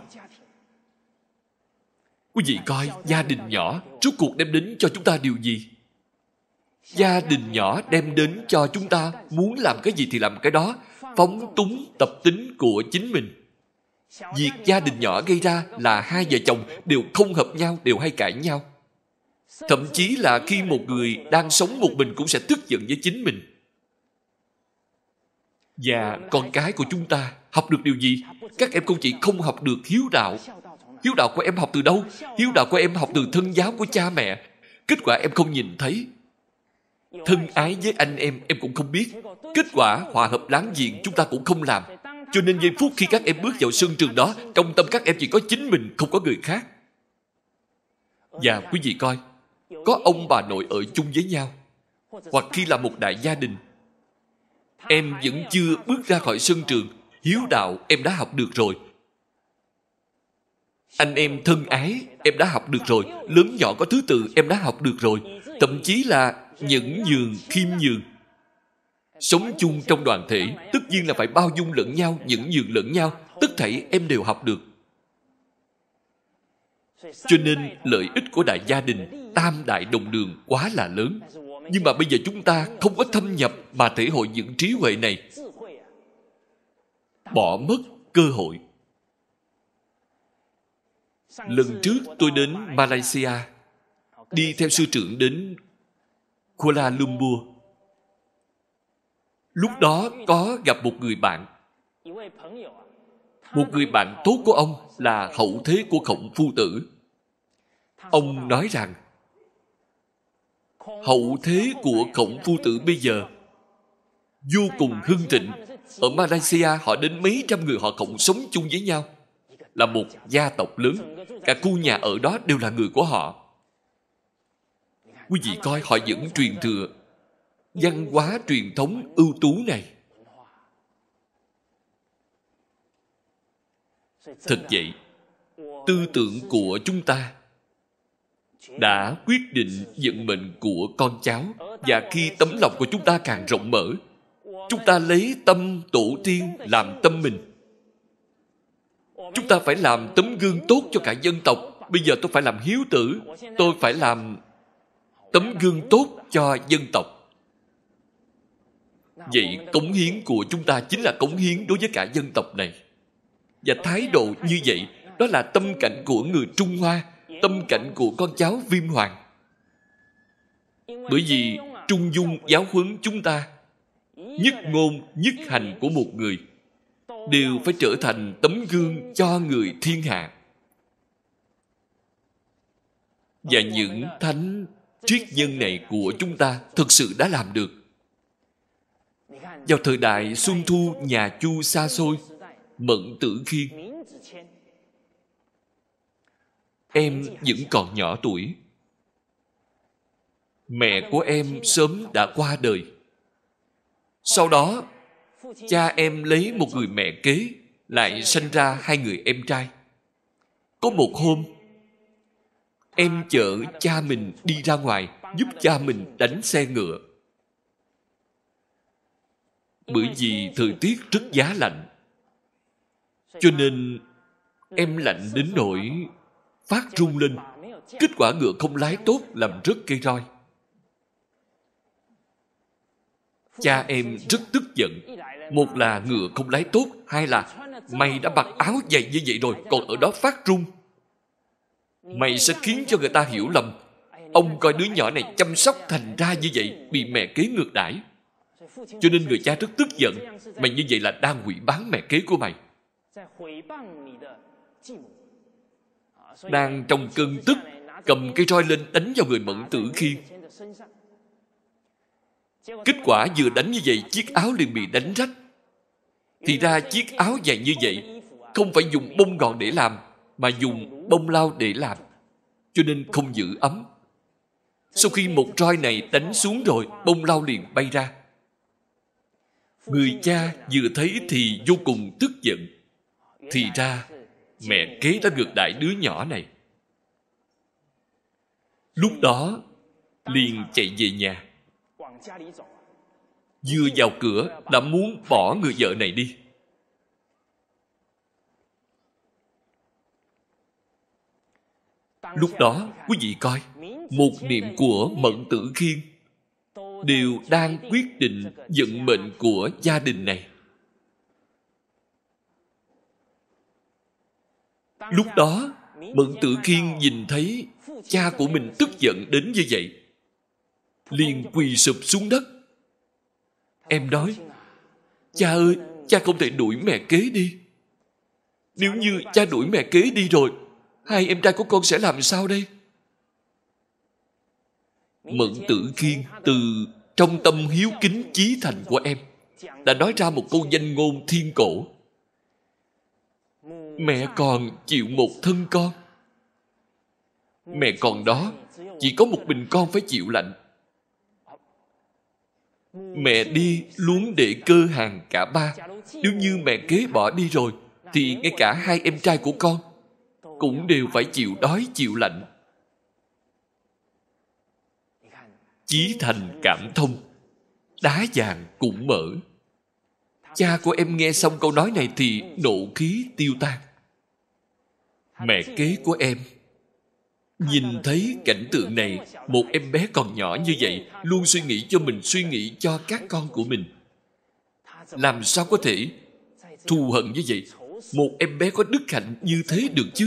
Quý vị coi, gia đình nhỏ rốt cuộc đem đến cho chúng ta điều gì? Gia đình nhỏ đem đến cho chúng ta muốn làm cái gì thì làm cái đó, phóng túng tập tính của chính mình. Việc gia đình nhỏ gây ra là hai vợ chồng đều không hợp nhau, đều hay cãi nhau. Thậm chí là khi một người đang sống một mình cũng sẽ tức giận với chính mình. Và con cái của chúng ta học được điều gì? Các em không chỉ không học được hiếu đạo. Hiếu đạo của em học từ đâu? Hiếu đạo của em học từ thân giáo của cha mẹ. Kết quả em không nhìn thấy. Thân ái với anh em em cũng không biết. Kết quả hòa hợp láng giềng chúng ta cũng không làm. Cho nên giây phút khi các em bước vào sân trường đó, trong tâm các em chỉ có chính mình, không có người khác. Và quý vị coi, có ông bà nội ở chung với nhau, hoặc khi là một đại gia đình, em vẫn chưa bước ra khỏi sân trường, hiếu đạo em đã học được rồi. Anh em thân ái em đã học được rồi. Lớn nhỏ có thứ tự em đã học được rồi. Thậm chí là nhẫn nhường, khiêm nhường. Sống chung trong đoàn thể, tất nhiên là phải bao dung lẫn nhau, nhẫn nhường lẫn nhau. Tất thảy em đều học được. Cho nên lợi ích của đại gia đình, tam đại đồng đường quá là lớn. Nhưng mà bây giờ chúng ta không có thâm nhập mà thể hội những trí huệ này, bỏ mất cơ hội. Lần trước tôi đến Malaysia, đi theo sư trưởng đến Kuala Lumpur. Lúc đó có gặp một người bạn. Một người bạn tốt của ông là hậu thế của Khổng Phu Tử. Ông nói rằng hậu thế của Khổng Phu Tử bây giờ vô cùng hưng thịnh. Ở Malaysia họ đến mấy trăm người họ cộng sống chung với nhau, là một gia tộc lớn. Cả khu nhà ở đó đều là người của họ. Quý vị coi, họ vẫn truyền thừa văn hóa truyền thống ưu tú này. Thật vậy, tư tưởng của chúng ta đã quyết định vận mệnh của con cháu. Và khi tấm lòng của chúng ta càng rộng mở, chúng ta lấy tâm tổ tiên làm tâm mình. Chúng ta phải làm tấm gương tốt cho cả dân tộc. Bây giờ tôi phải làm hiếu tử, tôi phải làm tấm gương tốt cho dân tộc. Vậy cống hiến của chúng ta chính là cống hiến đối với cả dân tộc này. Và thái độ như vậy, đó là tâm cảnh của người Trung Hoa, tâm cảnh của con cháu Viêm Hoàng. Bởi vì Trung Dung giáo huấn chúng ta, nhất ngôn nhất hành của một người đều phải trở thành tấm gương cho người thiên hạ. Và những thánh triết nhân này của chúng ta thực sự đã làm được. Vào thời đại Xuân Thu nhà Chu xa xôi, Mẫn Tử Khiên, em vẫn còn nhỏ tuổi. Mẹ của em sớm đã qua đời. Sau đó, cha em lấy một người mẹ kế, lại sanh ra hai người em trai. Có một hôm, em chở cha mình đi ra ngoài, giúp cha mình đánh xe ngựa. Bởi vì thời tiết rất giá lạnh, cho nên em lạnh đến nỗi phát run lên. Kết quả ngựa không lái tốt, làm rớt cây roi. Cha em rất tức giận. Một là ngựa không lái tốt, hai là mày đã mặc áo dày như vậy rồi, còn ở đó phát run. Mày sẽ khiến cho người ta hiểu lầm. Ông coi đứa nhỏ này chăm sóc thành ra như vậy, bị mẹ kế ngược đãi. Cho nên người cha rất tức giận. Mày như vậy là đang hủy báng mẹ kế của mày. Đang trong cơn tức, cầm cây roi lên đánh vào người Mẫn Tử Khiên. Kết quả vừa đánh như vậy, chiếc áo liền bị đánh rách. Thì ra chiếc áo dài như vậy không phải dùng bông gòn để làm, mà dùng bông lau để làm, cho nên không giữ ấm. Sau khi một roi này đánh xuống rồi, bông lau liền bay ra. Người cha vừa thấy thì vô cùng tức giận. Thì ra mẹ kế đã ngược đãi đứa nhỏ này. Lúc đó liền chạy về nhà. Vừa vào cửa đã muốn bỏ người vợ này đi. Lúc đó quý vị coi, một niệm của Mẫn Tử Khiên đều đang quyết định vận mệnh của gia đình này. Lúc đó Mẫn Tử Khiên nhìn thấy cha của mình tức giận đến như vậy, liền quỳ sụp xuống đất. Em nói, cha ơi, cha không thể đuổi mẹ kế đi. Nếu như cha đuổi mẹ kế đi rồi, hai em trai của con sẽ làm sao đây? Mẫn Tử Khiên từ trong tâm hiếu kính chí thành của em đã nói ra một câu danh ngôn thiên cổ: mẹ còn chịu một thân con. Mẹ còn đó, chỉ có một mình con phải chịu lạnh. Mẹ đi luôn để cơ hàng cả ba. Nếu như mẹ kế bỏ đi rồi, thì ngay cả hai em trai của con cũng đều phải chịu đói chịu lạnh. Chí thành cảm thông, đá vàng cũng mở. Cha của em nghe xong câu nói này thì nộ khí tiêu tan. Mẹ kế của em nhìn thấy cảnh tượng này, một em bé còn nhỏ như vậy, luôn suy nghĩ cho mình, suy nghĩ cho các con của mình. Làm sao có thể thù hận như vậy? Một em bé có đức hạnh như thế được chứ?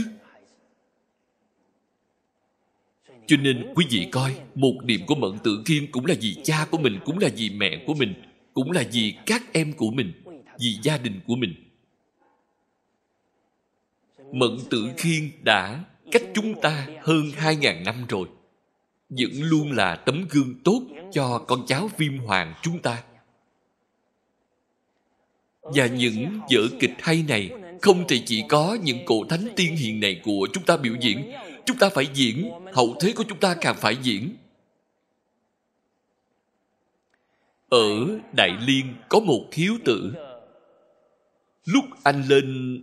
Cho nên quý vị coi, một niệm của Mẫn Tử Khiên cũng là vì cha của mình, cũng là vì mẹ của mình, cũng là vì các em của mình, vì gia đình của mình. Mẫn Tử Khiên đã cách chúng ta hơn hai ngàn năm rồi, vẫn luôn là tấm gương tốt cho con cháu Viêm Hoàng chúng ta. Và những vở kịch hay này không thể chỉ có những cổ thánh tiên hiền này của chúng ta biểu diễn. Chúng ta phải diễn, hậu thế của chúng ta càng phải diễn. Ở Đại Liên có một hiếu tử. Lúc anh lên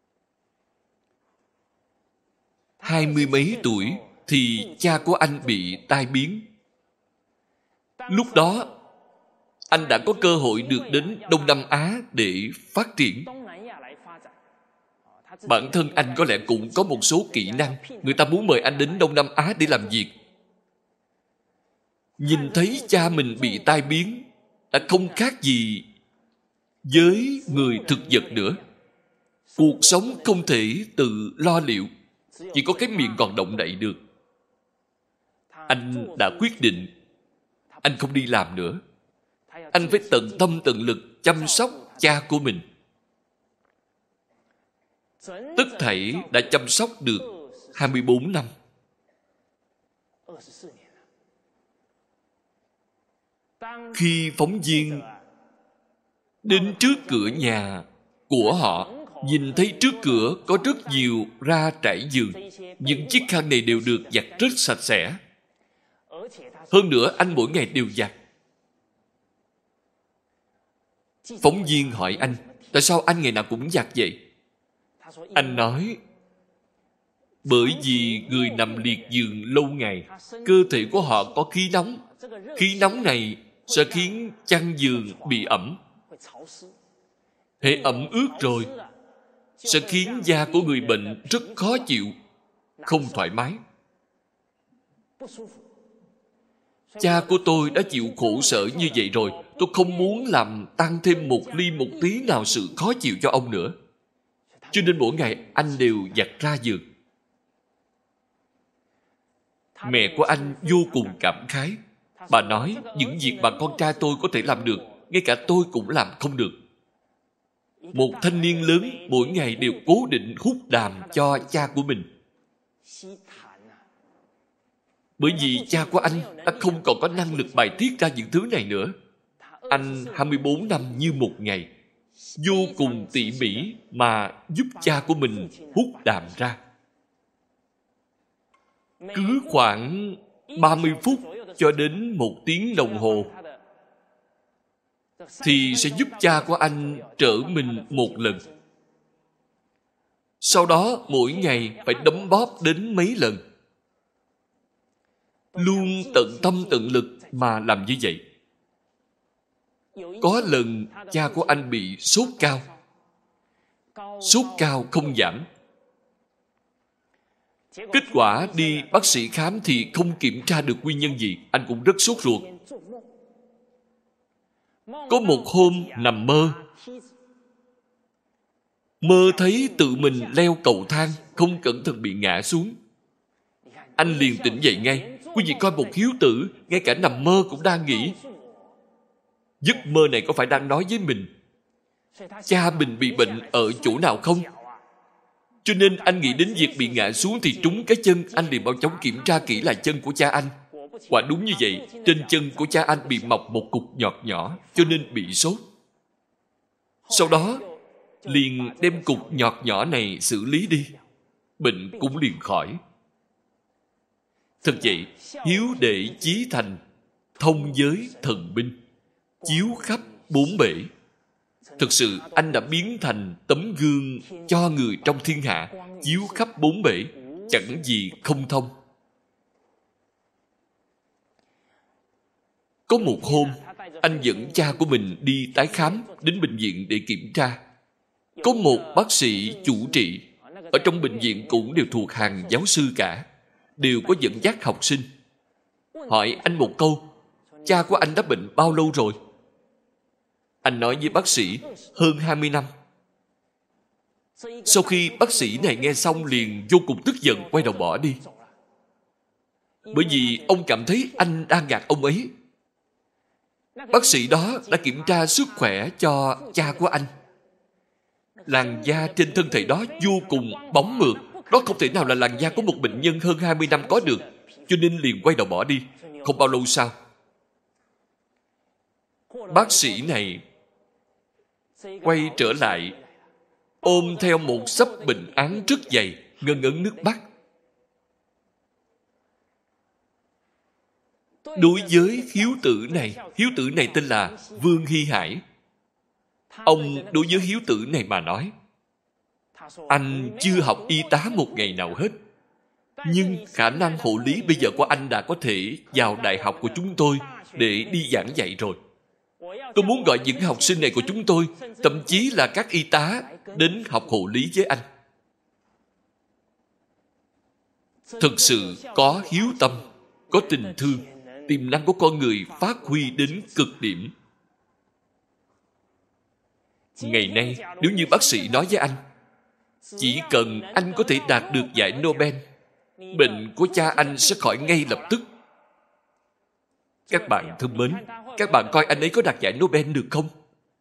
hai mươi mấy tuổi thì cha của anh bị tai biến. Lúc đó anh đã có cơ hội được đến Đông Nam Á để phát triển. Bản thân anh có lẽ cũng có một số kỹ năng. Người ta muốn mời anh đến Đông Nam Á để làm việc. Nhìn thấy cha mình bị tai biến đã không khác gì với người thực vật nữa. Cuộc sống không thể tự lo liệu, chỉ có cái miệng còn động đậy được. Anh đã quyết định anh không đi làm nữa. Anh phải tận tâm tận lực chăm sóc cha của mình. Tất thảy đã chăm sóc được hai mươi bốn năm. Khi phóng viên đến trước cửa nhà của họ, nhìn thấy trước cửa có rất nhiều ra trải giường. Những chiếc khăn này đều được giặt rất sạch sẽ. Hơn nữa anh mỗi ngày đều giặt. Phóng viên hỏi anh, tại sao anh ngày nào cũng giặt vậy? Anh nói, Bởi vì người nằm liệt giường lâu ngày, cơ thể của họ có khí nóng. Khí nóng này sẽ khiến chăn giường bị ẩm. Hệ ẩm ướt rồi sẽ khiến da của người bệnh rất khó chịu, không thoải mái. Cha của tôi đã chịu khổ sở như vậy rồi. Tôi không muốn làm tăng thêm một ly một tí nào sự khó chịu cho ông nữa. Cho nên mỗi ngày anh đều giặt ra giường. Mẹ của anh vô cùng cảm khái. Bà nói những việc mà con trai tôi có thể làm được, ngay cả tôi cũng làm không được. Một thanh niên lớn mỗi ngày đều cố định hút đàm cho cha của mình. Bởi vì cha của anh đã không còn có năng lực bài tiết ra những thứ này nữa. Anh hai mươi bốn năm như một ngày, vô cùng tỉ mỉ mà giúp cha của mình hút đàm ra. Cứ khoảng ba mươi phút cho đến một tiếng đồng hồ thì sẽ giúp cha của anh trở mình một lần. Sau đó mỗi ngày phải đấm bóp đến mấy lần. Luôn tận tâm tận lực mà làm như vậy. Có lần cha của anh bị sốt cao. Sốt cao không giảm. Kết quả đi bác sĩ khám thì không kiểm tra được nguyên nhân gì. Anh cũng rất sốt ruột. Có một hôm nằm mơ, mơ thấy tự mình leo cầu thang, không cẩn thận bị ngã xuống. Anh liền tỉnh dậy ngay. Quý vị coi, một hiếu tử ngay cả nằm mơ cũng đang nghĩ, giấc mơ này có phải đang nói với mình cha mình bị bệnh ở chỗ nào không? Cho nên anh nghĩ đến việc bị ngã xuống thì trúng cái chân. Anh liền mau chóng kiểm tra kỹ lại chân của cha anh. Quả đúng như vậy, trên chân của cha anh bị mọc một cục nhọt nhỏ, cho nên bị sốt. Sau đó liền đem cục nhọt nhỏ này xử lý đi, bệnh cũng liền khỏi. Thật vậy, hiếu đệ chí thành, thông giới thần binh, chiếu khắp bốn bể. Thực sự anh đã biến thành tấm gương cho người trong thiên hạ, chiếu khắp bốn bể, chẳng gì không thông. Có một hôm, anh dẫn cha của mình đi tái khám đến bệnh viện để kiểm tra. Có một bác sĩ chủ trị ở trong bệnh viện cũng đều thuộc hàng giáo sư cả, đều có dẫn dắt học sinh. Hỏi anh một câu, cha của anh đã bệnh bao lâu rồi? Anh nói với bác sĩ, hơn hai mươi năm. Sau khi bác sĩ này nghe xong liền vô cùng tức giận, quay đầu bỏ đi. Bởi vì ông cảm thấy anh đang gạt ông ấy. Bác sĩ đó đã kiểm tra sức khỏe cho cha của anh. Làn da trên thân thể đó vô cùng bóng mượt. Đó không thể nào là làn da của một bệnh nhân hơn hai mươi năm có được. Cho nên liền quay đầu bỏ đi. Không bao lâu sau, bác sĩ này quay trở lại, ôm theo một xấp bệnh án rất dày, ngân ngấn nước mắt. Đối với hiếu tử này, hiếu tử này tên là Vương Hy Hải. Ông đối với hiếu tử này mà nói, anh chưa học y tá một ngày nào hết, nhưng khả năng hộ lý bây giờ của anh đã có thể vào đại học của chúng tôi để đi giảng dạy rồi. Tôi muốn gọi những học sinh này của chúng tôi, thậm chí là các y tá, đến học hộ lý với anh. Thực sự có hiếu tâm, có tình thương, tiềm năng của con người phát huy đến cực điểm. Ngày nay, nếu như bác sĩ nói với anh, chỉ cần anh có thể đạt được giải Nobel, bệnh của cha anh sẽ khỏi ngay lập tức. Các bạn thân mến, các bạn coi anh ấy có đạt giải Nobel được không?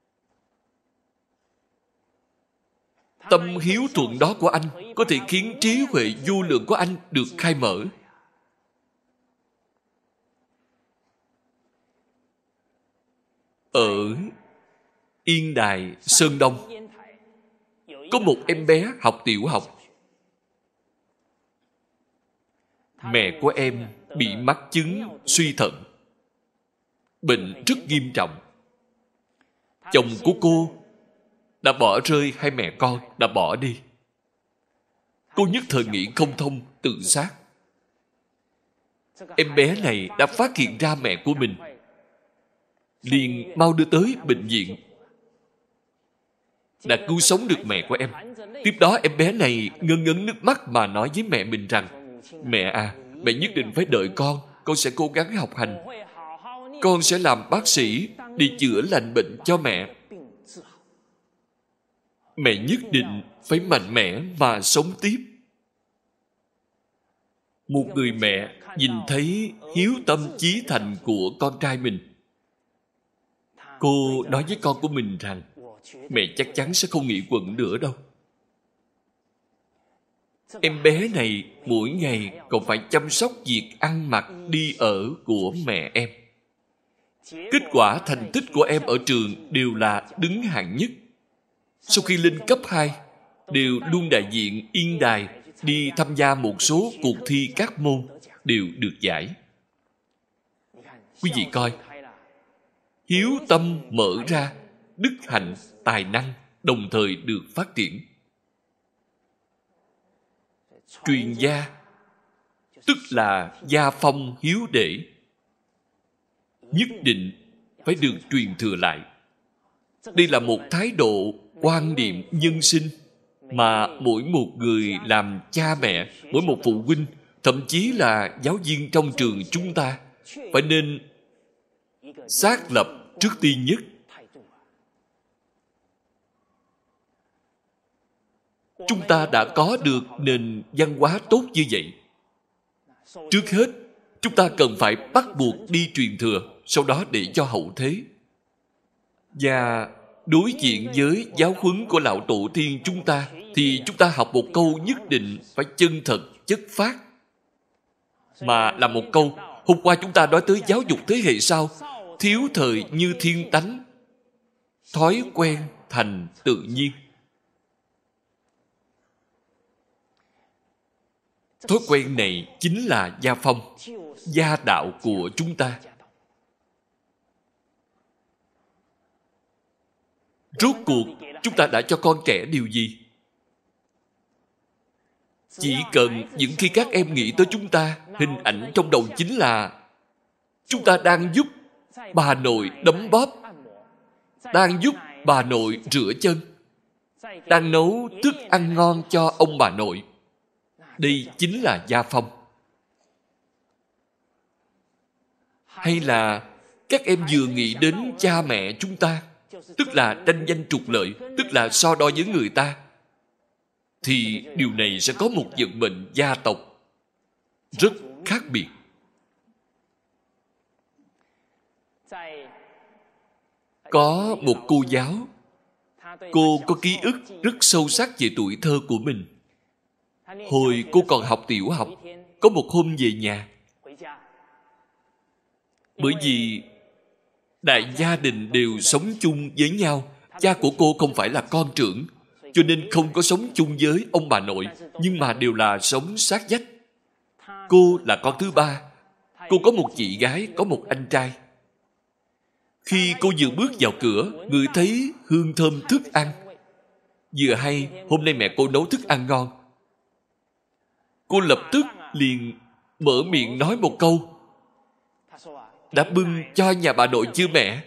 Tâm hiếu thuận đó của anh có thể khiến trí huệ vô lượng của anh được khai mở. Ở Yên Đài, Sơn Đông, có một em bé học tiểu học. Mẹ của em bị mắc chứng suy thận, bệnh rất nghiêm trọng. Chồng của cô đã bỏ rơi hai mẹ con, đã bỏ đi. Cô nhất thời nghĩ không thông, tự sát. Em bé này đã phát hiện ra mẹ của mình, liền mau đưa tới bệnh viện, đã cứu sống được mẹ của em. Tiếp đó em bé này ngân ngấn nước mắt mà nói với mẹ mình rằng: mẹ à, mẹ nhất định phải đợi con, con sẽ cố gắng học hành, con sẽ làm bác sĩ đi chữa lành bệnh cho mẹ. Mẹ nhất định phải mạnh mẽ mà sống tiếp. Một người mẹ nhìn thấy hiếu tâm chí thành của con trai mình, cô nói với con của mình rằng: mẹ chắc chắn sẽ không nghỉ quận nữa đâu. Em bé này mỗi ngày còn phải chăm sóc việc ăn mặc đi ở của mẹ em. Kết quả thành tích của em ở trường đều là đứng hạng nhất. Sau khi lên cấp hai, đều luôn đại diện Yên Đài đi tham gia một số cuộc thi các môn, đều được giải. Quý vị coi, hiếu tâm mở ra, đức hạnh, tài năng đồng thời được phát triển. Truyền gia tức là gia phong hiếu đệ, nhất định phải được truyền thừa lại. Đây là một thái độ, quan niệm nhân sinh mà mỗi một người làm cha mẹ, mỗi một phụ huynh, thậm chí là giáo viên trong trường chúng ta phải nên xác lập trước tiên nhất. Chúng ta đã có được nền văn hóa tốt như vậy. Trước hết, chúng ta cần phải bắt buộc đi truyền thừa, sau đó để cho hậu thế. Và đối diện với giáo huấn của lão tổ tiên chúng ta, thì chúng ta học một câu nhất định phải chân thật, chất phác. Mà là một câu, hôm qua chúng ta nói tới giáo dục thế hệ sau, thiếu thời như thiên tánh, thói quen thành tự nhiên. Thói quen này chính là gia phong, gia đạo của chúng ta. Rốt cuộc, chúng ta đã cho con trẻ điều gì? Chỉ cần những khi các em nghĩ tới chúng ta, hình ảnh trong đầu chính là chúng ta đang giúp bà nội đấm bóp, đang giúp bà nội rửa chân, đang nấu thức ăn ngon cho ông bà nội. Đây chính là gia phong. Hay là các em vừa nghĩ đến cha mẹ chúng ta, tức là tranh danh trục lợi, tức là so đo với người ta, thì điều này sẽ có một vận mệnh gia tộc rất khác biệt. Có một cô giáo, cô có ký ức rất sâu sắc về tuổi thơ của mình. Hồi cô còn học tiểu học, có một hôm về nhà, bởi vì đại gia đình đều sống chung với nhau, cha của cô không phải là con trưởng, cho nên không có sống chung với ông bà nội, nhưng mà đều là sống sát vách. Cô là con thứ ba. Cô có một chị gái, có một anh trai. Khi cô vừa bước vào cửa, ngửi thấy hương thơm thức ăn. Vừa hay hôm nay mẹ cô nấu thức ăn ngon, cô lập tức liền mở miệng nói một câu: đã bưng cho nhà bà nội chưa mẹ?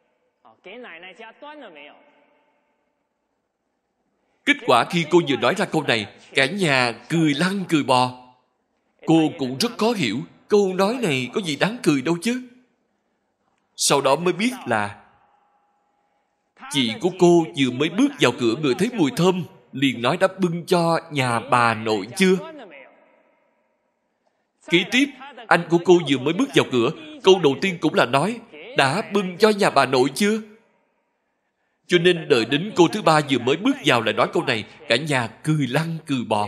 Kết quả khi cô vừa nói ra câu này, cả nhà cười lăn cười bò. Cô cũng rất khó hiểu, câu nói này có gì đáng cười đâu chứ. Sau đó mới biết là chị của cô vừa mới bước vào cửa ngửi thấy mùi thơm, liền nói đã bưng cho nhà bà nội chưa. Kế tiếp, anh của cô vừa mới bước vào cửa, câu đầu tiên cũng là nói đã bưng cho nhà bà nội chưa. Cho nên đợi đến cô thứ ba vừa mới bước vào lại nói câu này, cả nhà cười lăn cười bò.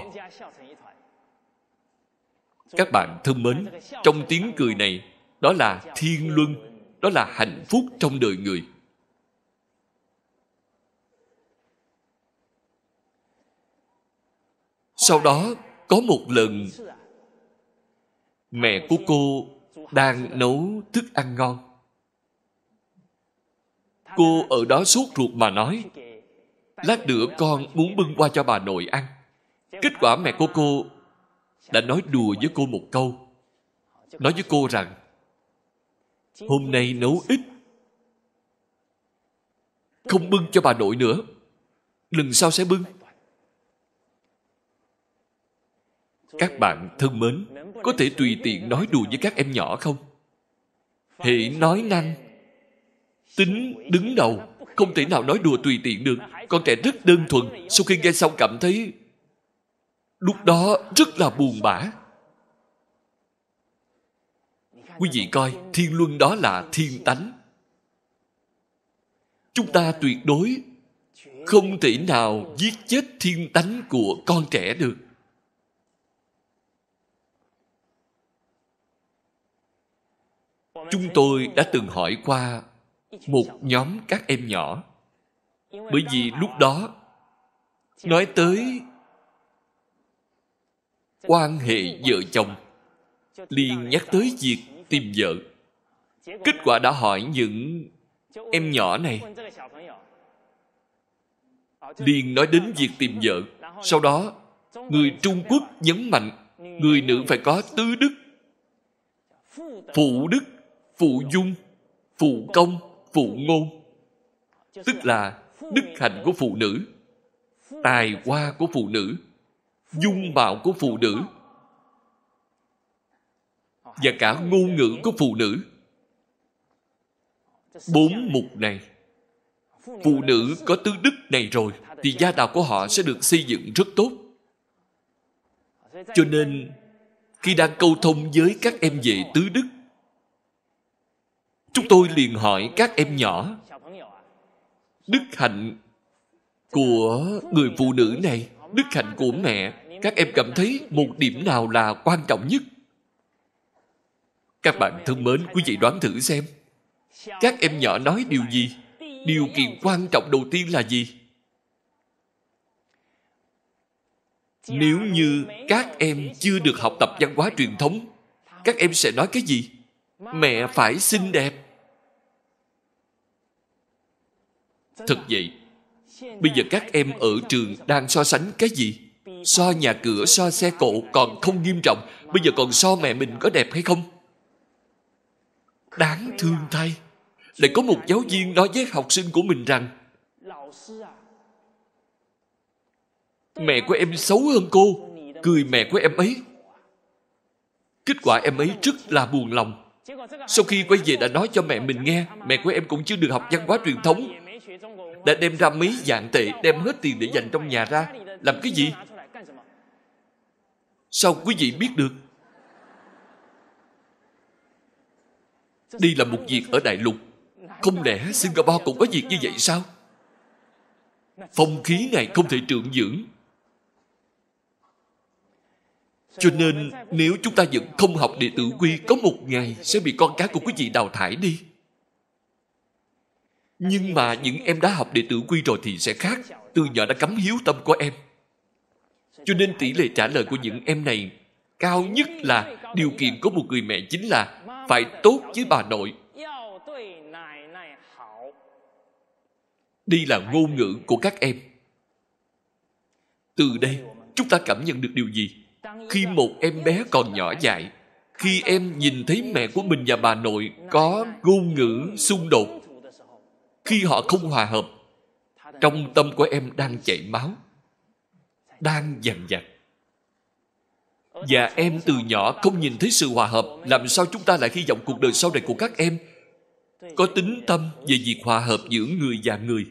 Các bạn thân mến, trong tiếng cười này, đó là thiên luân, đó là hạnh phúc trong đời người. Sau đó, có một lần, mẹ của cô đang nấu thức ăn ngon. Cô ở đó sốt ruột mà nói, lát nữa con muốn bưng qua cho bà nội ăn. Kết quả mẹ của cô đã nói đùa với cô một câu, nói với cô rằng hôm nay nấu ít, không bưng cho bà nội nữa, lần sau sẽ bưng. Các bạn thân mến, có thể tùy tiện nói đùa với các em nhỏ không? Hễ nói năng, tính đứng đầu, không thể nào nói đùa tùy tiện được. Con trẻ rất đơn thuần, sau khi nghe xong cảm thấy lúc đó rất là buồn bã. Quý vị coi, thiên luân đó là thiên tánh. Chúng ta tuyệt đối không thể nào giết chết thiên tánh của con trẻ được. Chúng tôi đã từng hỏi qua một nhóm các em nhỏ, bởi vì lúc đó nói tới quan hệ vợ chồng, liền nhắc tới việc tìm vợ. Kết quả đã hỏi những em nhỏ này, liền nói đến việc tìm vợ. Sau đó, người Trung Quốc nhấn mạnh người nữ phải có tứ đức: phụ đức, phụ dung, phụ công, phụ ngôn. Tức là đức hạnh của phụ nữ, tài hoa của phụ nữ, dung mạo của phụ nữ, và cả ngôn ngữ của phụ nữ. Bốn mục này, phụ nữ có tứ đức này rồi thì gia đạo của họ sẽ được xây dựng rất tốt. Cho nên khi đang câu thông với các em về tứ đức, chúng tôi liền hỏi các em nhỏ, đức hạnh của người phụ nữ này, đức hạnh của mẹ, các em cảm thấy một điểm nào là quan trọng nhất? Các bạn thân mến, quý vị đoán thử xem, các em nhỏ nói điều gì? Điều kiện quan trọng đầu tiên là gì? Nếu như các em chưa được học tập văn hóa truyền thống, các em sẽ nói cái gì? Mẹ phải xinh đẹp. Thật vậy, bây giờ các em ở trường đang so sánh cái gì? So nhà cửa, so xe cộ còn không nghiêm trọng, bây giờ còn so mẹ mình có đẹp hay không? Đáng thương thay, lại có một giáo viên nói với học sinh của mình rằng mẹ của em xấu hơn cô, cười mẹ của em ấy. Kết quả em ấy rất là buồn lòng. Sau khi quay về đã nói cho mẹ mình nghe, mẹ của em cũng chưa được học văn hóa truyền thống, đã đem ra mấy vạn tệ, đem hết tiền để dành trong nhà ra. Làm cái gì? Sao quý vị biết được? Đây là một việc ở đại lục. Không lẽ Singapore cũng có việc như vậy sao? Phong khí này không thể trưởng dưỡng. Cho nên nếu chúng ta vẫn không học đệ tử quy, có một ngày sẽ bị con cái của quý vị đào thải đi. Nhưng mà những em đã học đệ tử quy rồi thì sẽ khác. Từ nhỏ đã cắm hiếu tâm của em. Cho nên tỷ lệ trả lời của những em này cao nhất là điều kiện của một người mẹ chính là phải tốt với bà nội. Đây là ngôn ngữ của các em. Từ đây, chúng ta cảm nhận được điều gì? Khi một em bé còn nhỏ dại, khi em nhìn thấy mẹ của mình và bà nội có ngôn ngữ xung đột, khi họ không hòa hợp, trong tâm của em đang chảy máu, đang dằn vặt. Và em từ nhỏ không nhìn thấy sự hòa hợp, làm sao chúng ta lại hy vọng cuộc đời sau này của các em có tính tâm về việc hòa hợp giữa người và người?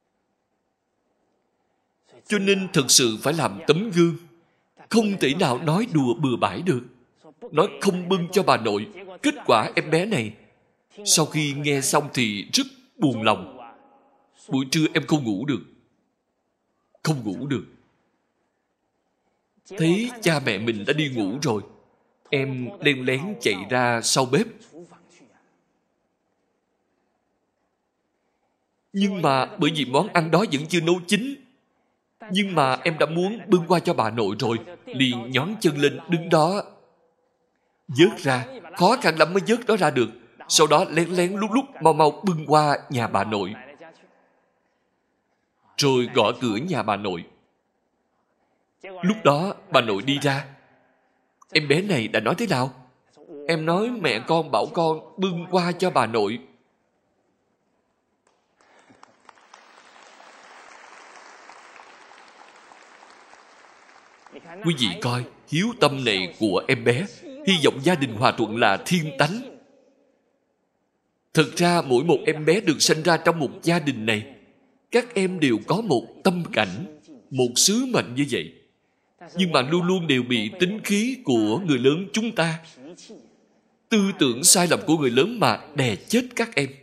Cho nên thực sự phải làm tấm gương, không thể nào nói đùa bừa bãi được. Nói không bưng cho bà nội. Kết quả em bé này sau khi nghe xong thì rất buồn lòng. Buổi trưa em không ngủ được. Không ngủ được. Thấy cha mẹ mình đã đi ngủ rồi, em len lén chạy ra sau bếp. Nhưng mà bởi vì món ăn đó vẫn chưa nấu chín, nhưng mà em đã muốn bưng qua cho bà nội rồi, liền nhón chân lên đứng đó vớt ra. Khó khăn lắm mới vớt đó ra được. Sau đó lén lén lúc lúc mau mau bưng qua nhà bà nội, rồi gõ cửa nhà bà nội. Lúc đó bà nội đi ra. Em bé này đã nói thế nào? Em nói mẹ con bảo con bưng qua cho bà nội. Quý vị coi, hiếu tâm này của em bé, hy vọng gia đình hòa thuận là thiên tánh. Thực ra mỗi một em bé được sinh ra trong một gia đình này, các em đều có một tâm cảnh, một sứ mệnh như vậy. Nhưng mà luôn luôn đều bị tính khí của người lớn chúng ta, tư tưởng sai lầm của người lớn mà đè chết các em.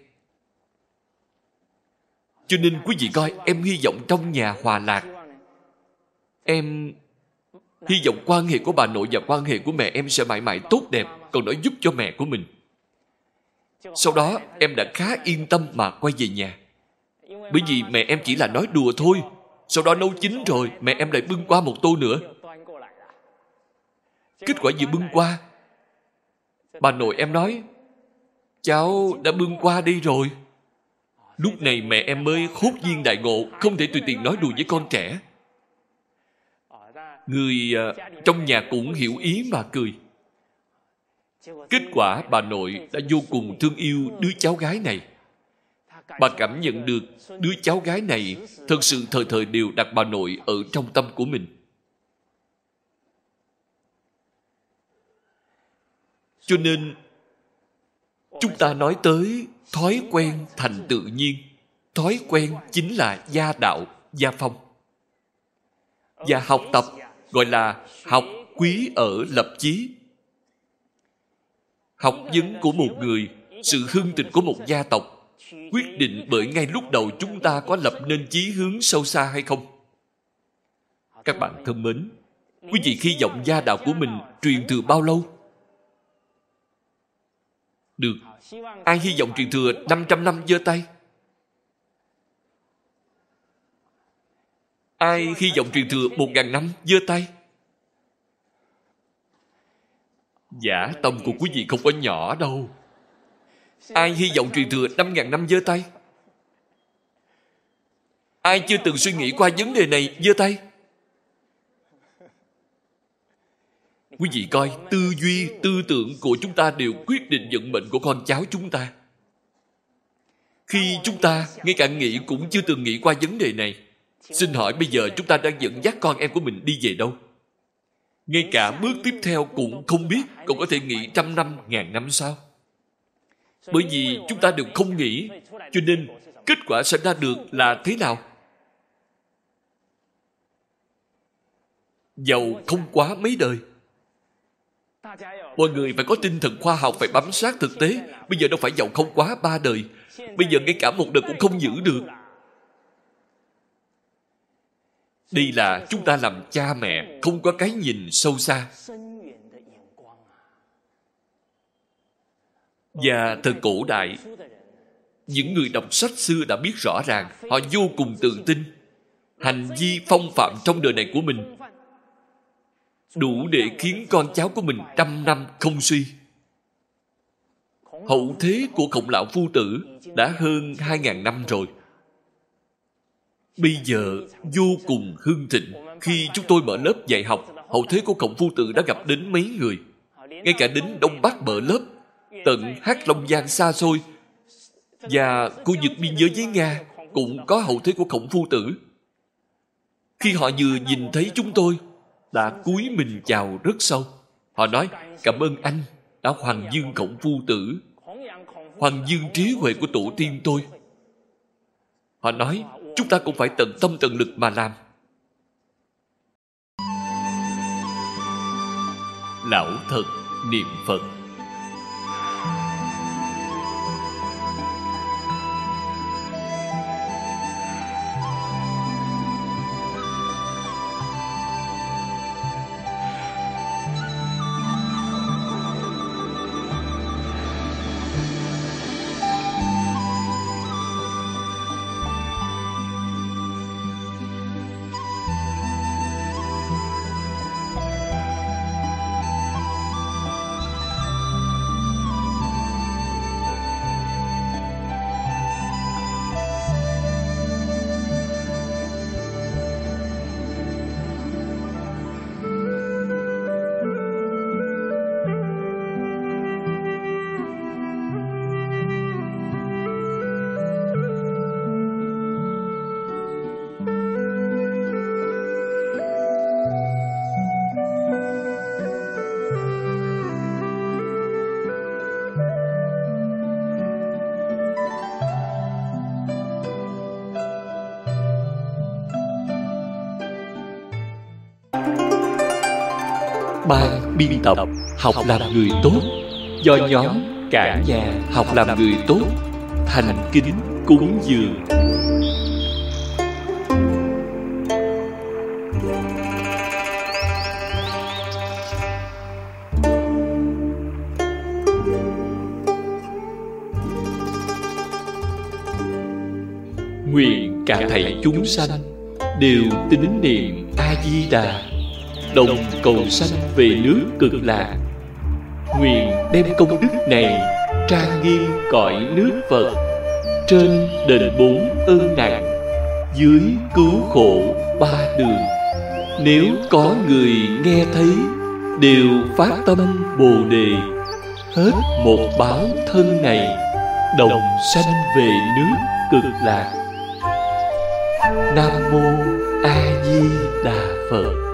Cho nên quý vị coi, em hy vọng trong nhà hòa lạc. Em hy vọng quan hệ của bà nội và quan hệ của mẹ em sẽ mãi mãi tốt đẹp, còn nói giúp cho mẹ của mình. Sau đó em đã khá yên tâm mà quay về nhà. Bởi vì mẹ em chỉ là nói đùa thôi. Sau đó nấu chín rồi, mẹ em lại bưng qua một tô nữa. Kết quả vừa bưng qua, bà nội em nói, cháu đã bưng qua đây rồi. Lúc này mẹ em mới hốt nhiên đại ngộ, không thể tùy tiện nói đùa với con trẻ. Người uh, trong nhà cũng hiểu ý mà cười. Kết quả bà nội đã vô cùng thương yêu đứa cháu gái này. Bà cảm nhận được đứa cháu gái này thật sự thời thời đều đặt bà nội ở trong tâm của mình. Cho nên chúng ta nói tới thói quen thành tự nhiên. Thói quen chính là gia đạo, gia phong. Và học tập gọi là học quý ở lập chí. Học vấn của một người, sự hưng thịnh của một gia tộc quyết định bởi ngay lúc đầu chúng ta có lập nên chí hướng sâu xa hay không. Các bạn thân mến, quý vị hy vọng gia đạo của mình truyền thừa bao lâu? Được. Ai hy vọng truyền thừa năm trăm năm giơ tay? Ai hy vọng truyền thừa một ngàn năm giơ tay? Giả tâm của quý vị không có nhỏ đâu. Ai hy vọng truyền thừa năm ngàn năm giơ tay? Ai chưa từng suy nghĩ qua vấn đề này giơ tay? Quý vị coi, tư duy, tư tưởng của chúng ta đều quyết định vận mệnh của con cháu chúng ta. Khi chúng ta ngay cả nghĩ cũng chưa từng nghĩ qua vấn đề này, xin hỏi bây giờ chúng ta đang dẫn dắt con em của mình đi về đâu? Ngay cả bước tiếp theo cũng không biết, còn có thể nghĩ trăm năm, ngàn năm sao? Bởi vì chúng ta đều không nghĩ, cho nên kết quả sẽ ra được là thế nào? Giàu không quá mấy đời. Mọi người phải có tinh thần khoa học, phải bám sát thực tế. Bây giờ đâu phải giàu không quá ba đời. Bây giờ ngay cả một đời cũng không giữ được. Đây là chúng ta làm cha mẹ không có cái nhìn sâu xa. Và thời cổ đại, những người đọc sách xưa đã biết rõ ràng, họ vô cùng tự tin. Hành vi phong phạm trong đời này của mình đủ để khiến con cháu của mình trăm năm không suy. Hậu thế của Khổng Lão Phu Tử đã hơn hai ngàn năm rồi. Bây giờ vô cùng hưng thịnh. Khi chúng tôi mở lớp dạy học, hậu thế của Khổng Phu Tử đã gặp đến mấy người. Ngay cả đến Đông Bắc mở lớp, tận Hắc Long Giang xa xôi và khu vực biên giới với Nga cũng có hậu thế của Khổng Phu Tử. Khi họ vừa nhìn thấy chúng tôi, đã cúi mình chào rất sâu. Họ nói, cảm ơn anh đã hoàng dương Khổng Phu Tử, hoàng dương trí huệ của tổ tiên tôi. Họ nói, chúng ta cũng phải tận tâm tận lực mà làm. Lão thật niệm Phật. ban biên tập Học làm người tốt do nhóm Cả nhà học làm người tốt thành kính cúng dường. Nguyện cả thảy chúng sanh đều tín niệm A Di Đà, đồng cầu sanh về nước Cực Lạc. Nguyện đem công đức này trang nghiêm cõi nước Phật, trên đền bốn ơn nặng, dưới cứu khổ ba đường. Nếu có người nghe thấy đều phát tâm Bồ Đề, hết một báo thân này, đồng sanh về nước Cực Lạc. Nam mô A Di Đà Phật.